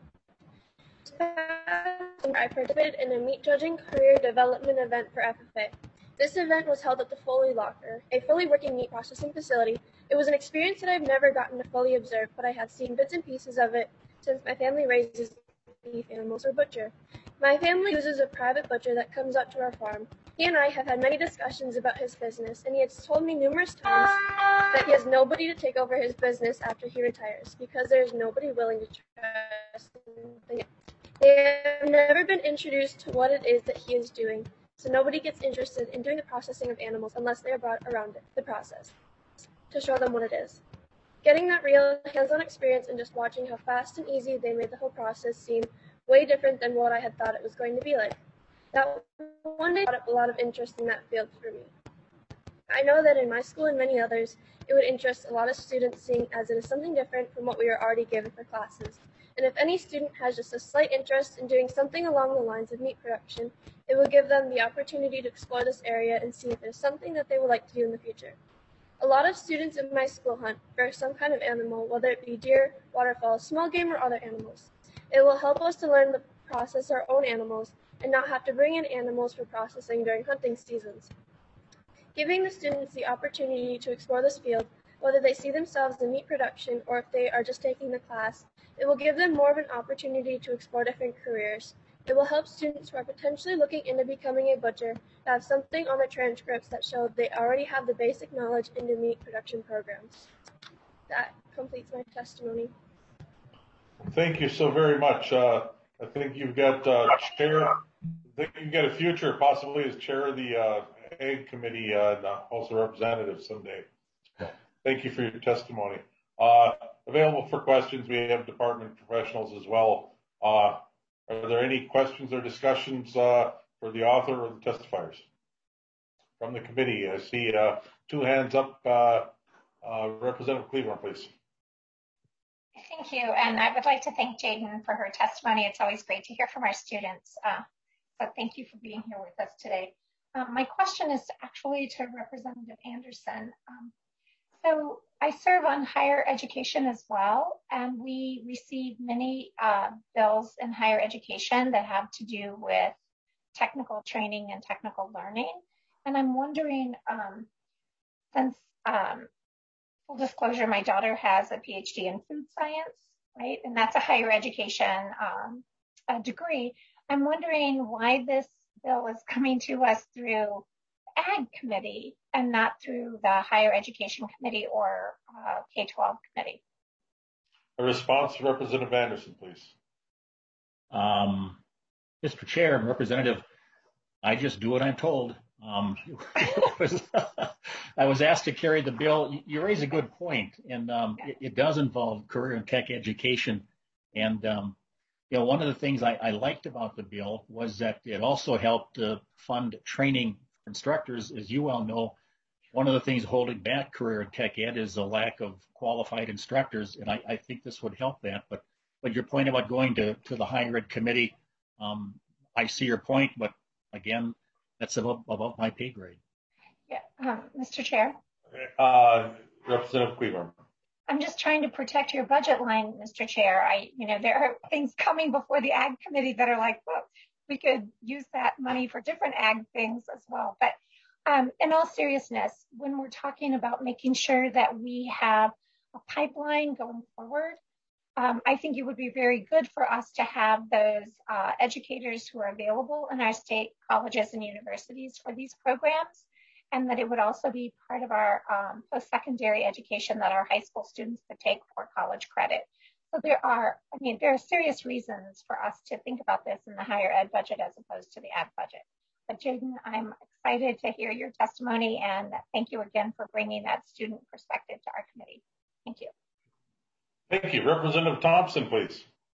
I participated in a meat judging career development event for F F A. This event was held at the Foley Locker, a fully working meat processing facility. It was an experience that I've never gotten to fully observe, but I have seen bits and pieces of it since my family raises beef animals or butcher. My family uses a private butcher that comes out to our farm. He and I have had many discussions about his business, and he has told me numerous times that he has nobody to take over his business after he retires because there is nobody willing to trust him. They have never been introduced to what it is that he is doing, so nobody gets interested in doing the processing of animals unless they are brought around it, the process, to show them what it is. Getting that real hands-on experience and just watching how fast and easy they made the whole process seem way different than what I had thought it was going to be like. That one day brought up a lot of interest in that field for me. I know that in my school and many others, it would interest a lot of students seeing as it is something different from what we are already given for classes. And if any student has just a slight interest in doing something along the lines of meat production, it will give them the opportunity to explore this area and see if there's something that they would like to do in the future. A lot of students in my school hunt for some kind of animal, whether it be deer, waterfowl, small game, or other animals. It will help us to learn to process our own animals and not have to bring in animals for processing during hunting seasons. Giving the students the opportunity to explore this field, whether they see themselves in meat production or if they are just taking the class, it will give them more of an opportunity to explore different careers. It will help students who are potentially looking into becoming a butcher to have something on their transcripts that show they already have the basic knowledge into meat production programs. That completes my testimony. Thank you so very much. Uh, I think you've got uh, chair. I think you've got a future possibly as chair of the uh, Ag Committee uh, and also representative someday. Thank you for your testimony. Uh, available for questions, we have department professionals as well. Uh, are there any questions or discussions uh, for the author or the testifiers from the committee? I see uh, two hands up. Uh, uh, Representative Cleveland, please. Thank you, and I would like to thank Jaden for her testimony. It's always great to hear from our students. Uh, so thank you for being here with us today. Um, my question is actually to Representative Anderson. Um, so I serve on higher education as well, and we receive many uh, bills in higher education that have to do with technical training and technical learning. And I'm wondering, um, since um, full disclosure, my daughter has a P H D in food science, right? And that's a higher education um, a degree. I'm wondering why this bill is coming to us through Ag Committee and not through the Higher Education Committee or uh, K twelve Committee. A response to Representative Anderson, please. Um, Mister Chair and Representative, I just do what I'm told. Um, was, I was asked to carry the bill. You raise a good point, and um, it, it does involve career and tech education. And um, you know, one of the things I, I liked about the bill was that it also helped uh, fund training for instructors. As you well know, one of the things holding back career and tech ed is a lack of qualified instructors, and I, I think this would help that. But but your point about going to, to the higher ed committee, um, I see your point, but again, that's above, above my pay grade. Yeah, um, Mister Chair. Uh, Representative Cleveland. I'm just trying to protect your budget line, Mister Chair. I, you know, there are things coming before the Ag Committee that are like, well, we could use that money for different ag things as well. But Um, in all seriousness, when we're talking about making sure that we have a pipeline going forward, um, I think it would be very good for us to have those uh, educators who are available in our state colleges and universities for these programs, and that it would also be part of our um, post-secondary education that our high school students could take for college credit. So there are, I mean, there are serious reasons for us to think about this in the higher ed budget as opposed to the ag budget. But Jaden, I'm excited to hear your testimony, and thank you again for bringing that student perspective to our committee. Thank you. Thank you. Representative Thompson, please.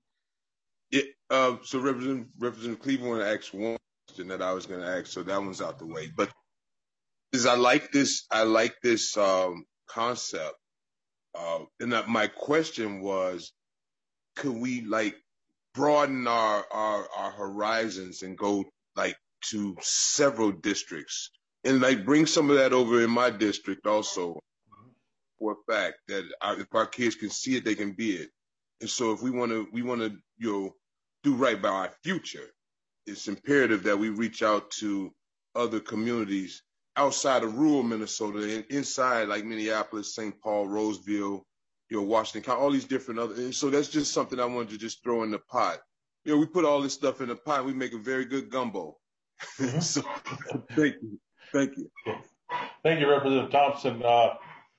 Yeah, uh, so Representative, Representative Cleveland asked one question that I was going to ask, so that one's out the way. But is I like this, I like this um, concept. Uh, and that my question was, could we like broaden our, our, our horizons and go like to several districts and like bring some of that over in my district also, for a fact that our, if our kids can see it, they can be it. And so if we want to, we want to, you know, do right by our future, it's imperative that we reach out to other communities outside of rural Minnesota and inside like Minneapolis, Saint Paul, Roseville, you know, Washington County, all these different other. And so that's just something I wanted to just throw in the pot. You know, we put all this stuff in the pot, we make a very good gumbo. Mm-hmm. So thank you. Thank you. Thank you, Representative Thompson. Uh,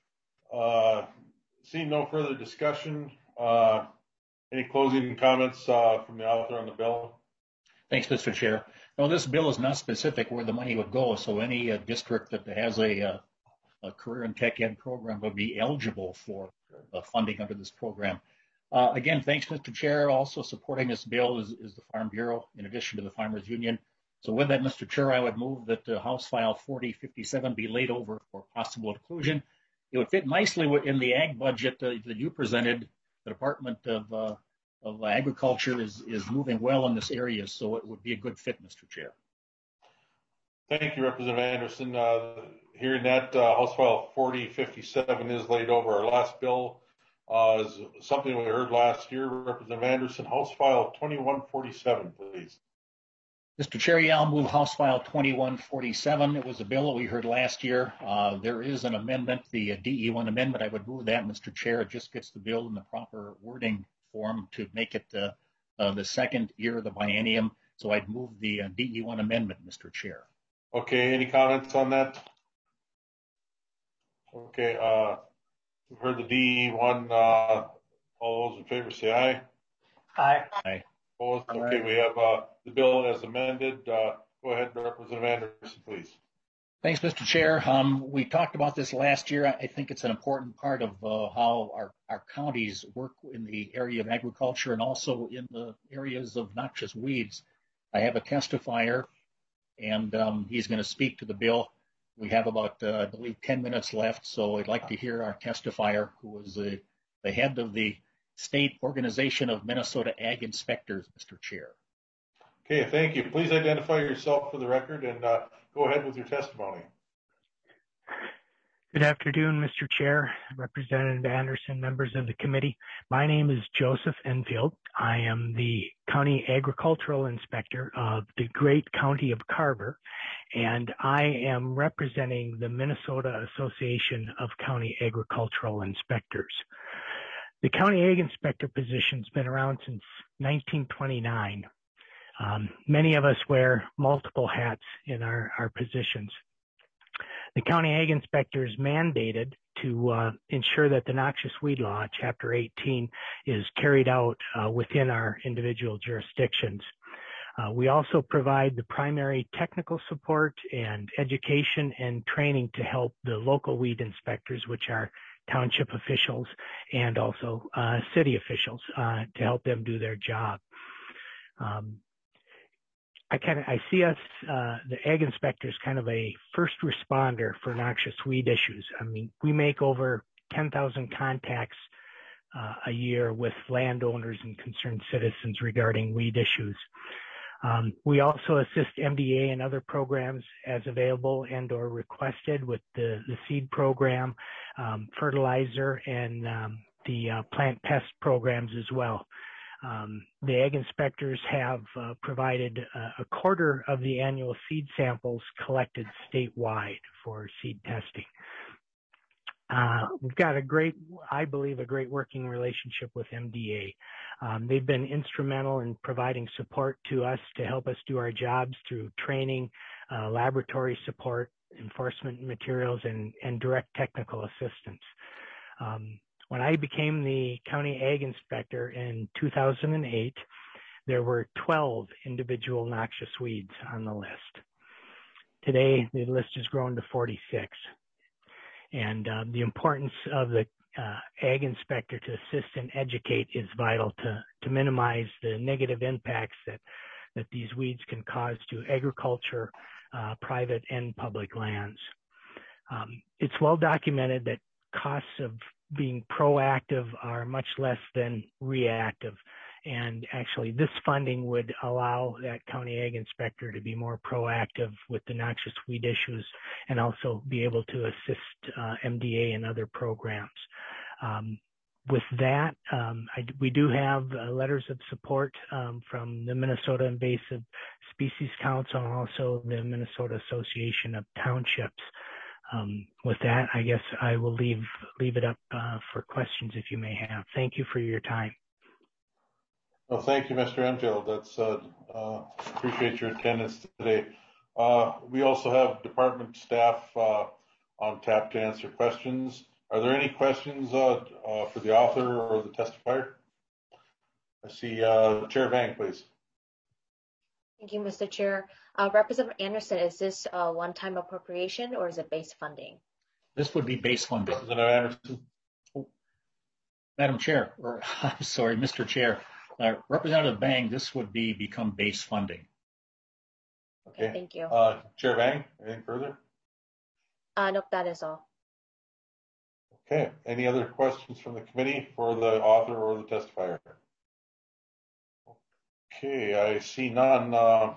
uh, seeing no further discussion, uh, any closing comments uh, from the author on the bill? Thanks, Mister Chair. No, this bill is not specific where the money would go, so any uh, district that has a, uh, a career and tech ed program would be eligible for uh, funding under this program. Uh, again, thanks, Mister Chair. Also supporting this bill is, is the Farm Bureau, in addition to the Farmers Union. So with that, Mister Chair, I would move that uh, House File forty fifty-seven be laid over for possible inclusion. It would fit nicely in the ag budget uh, that you presented. The Department of, uh, of Agriculture is, is moving well in this area, so it would be a good fit, Mister Chair. Thank you, Representative Anderson. Uh, hearing that, uh, House File forty fifty-seven is laid over. Our last bill uh, is something we heard last year. Representative Anderson, House File twenty-one forty-seven, please. Mister Chair, yeah, I'll move House File twenty-one forty-seven. It was a bill that we heard last year. Uh, there is an amendment, the uh, D E one amendment. I would move that, Mister Chair. It just gets the bill in the proper wording form to make it uh, uh, the second year of the biennium. So I'd move the uh, D E one amendment, Mister Chair. Okay, any comments on that? Okay, uh, we've heard the D E one. Uh, all those in favor say aye. Aye. Aye. Opposed? Okay, we have uh, the bill as amended. Uh, go ahead, Representative Anderson, please. Thanks, Mister Chair. Um, we talked about this last year. I think it's an important part of uh, how our, our counties work in the area of agriculture and also in the areas of noxious weeds. I have a testifier, and um, he's going to speak to the bill. We have about, uh, I believe, ten minutes left, so I'd like to hear our testifier, who was the, the head of the State Organization of Minnesota Ag Inspectors, Mister Chair. Okay, thank you. Please identify yourself for the record and uh, go ahead with your testimony. Good afternoon, Mister Chair, Representative Anderson, members of the committee. My name is Joseph Enfield. I am the County Agricultural Inspector of the great county of Carver, and I am representing the Minnesota Association of County Agricultural Inspectors. The County Ag Inspector position has been around since nineteen twenty-nine. Um, many of us wear multiple hats in our, our positions. The County Ag Inspector is mandated to uh, ensure that the Noxious Weed Law, Chapter eighteen, is carried out uh, within our individual jurisdictions. Uh, we also provide the primary technical support and education and training to help the local weed inspectors, which are township officials and also uh, city officials, uh, to help them do their job. Um, I kind of I see us, uh, the ag inspectors, kind of a first responder for noxious weed issues. I mean, we make over ten thousand contacts uh, a year with landowners and concerned citizens regarding weed issues. Um, we also assist M D A and other programs as available and or requested with the, the seed program, um, fertilizer, and um, the uh, plant pest programs as well. Um, the ag inspectors have uh, provided uh, a quarter of the annual seed samples collected statewide for seed testing. Uh, we've got a great, I believe, a great working relationship with M D A. Um, they've been instrumental in providing support to us to help us do our jobs through training, uh, laboratory support, enforcement materials, and, and direct technical assistance. Um, when I became the county ag inspector in two thousand eight, there were twelve individual noxious weeds on the list. Today, the list has grown to forty-six. And um, the importance of the uh, ag inspector to assist and educate is vital to, to minimize the negative impacts that, that these weeds can cause to agriculture, uh, private and public lands. Um, it's well documented that costs of being proactive are much less than reactive. And actually, this funding would allow that county ag inspector to be more proactive with the noxious weed issues and also be able to assist uh, M D A and other programs. Um, with that, um, I, we do have uh, letters of support um, from the Minnesota Invasive Species Council and also the Minnesota Association of Townships. Um, with that, I guess I will leave, leave it up uh, for questions if you may have. Thank you for your time. Well, thank you, Mister Enfield. That's uh, uh, appreciate your attendance today. Uh, we also have department staff uh, on tap to answer questions. Are there any questions uh, uh, for the author or the testifier? I see uh, Chair Vang, please. Thank you, Mister Chair. Uh, Representative Anderson, is this a one-time appropriation or is it base funding? This would be base funding. Representative Anderson. Oh. Madam Chair, or I'm sorry, Mister Chair. Uh, Representative Bang, this would be become base funding. Okay, okay thank you. Uh, Chair Bang, anything further? Uh, nope, that is all. Okay, any other questions from the committee for the author or the testifier? Okay, I see none. Uh,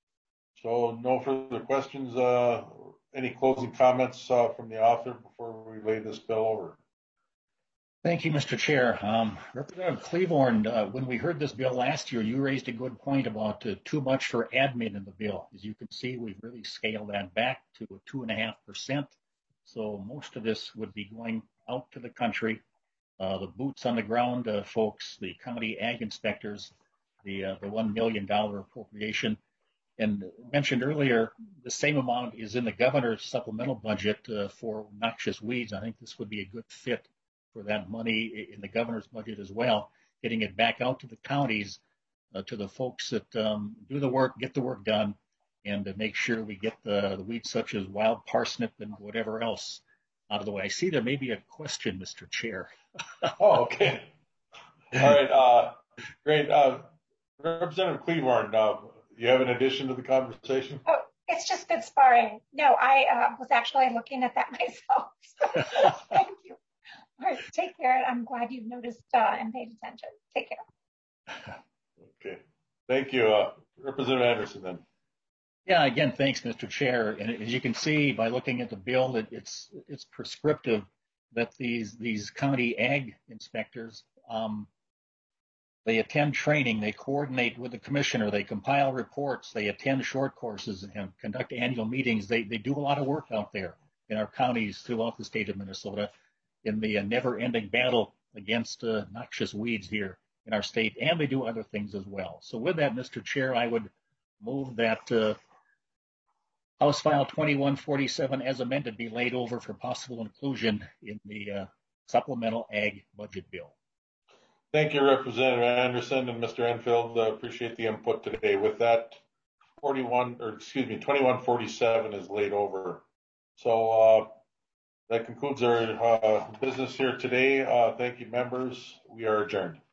so no further questions. Uh, any closing comments uh, from the author before we lay this bill over? Thank you, Mister Chair. Um, Representative Cleaborn, uh, when we heard this bill last year, you raised a good point about uh, too much for admin in the bill. As you can see, we've really scaled that back to a two and a half percent. So most of this would be going out to the country. Uh, the boots on the ground uh, folks, the county ag inspectors, the uh, the one million dollar appropriation. And mentioned earlier, the same amount is in the governor's supplemental budget uh, for noxious weeds. I think this would be a good fit for that money in the governor's budget as well, getting it back out to the counties, uh, to the folks that um, do the work, get the work done, and to make sure we get the, the weeds such as wild parsnip and whatever else out of the way. I see there may be a question, Mister Chair. Oh, okay. All right. Uh, great. Uh, Representative Cleaborn, uh, you have an addition to the conversation? Oh, it's just good sparring. No, I uh, was actually looking at that myself. So thank you. All right, take care. I'm glad you noticed uh, and paid attention. Take care. Okay. Thank you. Uh, Representative Anderson, then. Yeah, again, thanks, Mister Chair. And as you can see by looking at the bill, it, it's it's prescriptive that these these county ag inspectors, um, they attend training, they coordinate with the commissioner, they compile reports, they attend short courses and conduct annual meetings. They they do a lot of work out there in our counties throughout the state of Minnesota in the uh, never-ending battle against uh, noxious weeds here in our state, and they do other things as well. So with that, Mister Chair, I would move that uh, House File twenty-one forty-seven as amended be laid over for possible inclusion in the uh, supplemental ag budget bill. Thank you, Representative Anderson and Mister Enfield. Uh, appreciate the input today. With that, forty-one, or excuse me, twenty-one forty-seven is laid over. So uh, that concludes our uh, business here today. Uh, thank you, members. We are adjourned.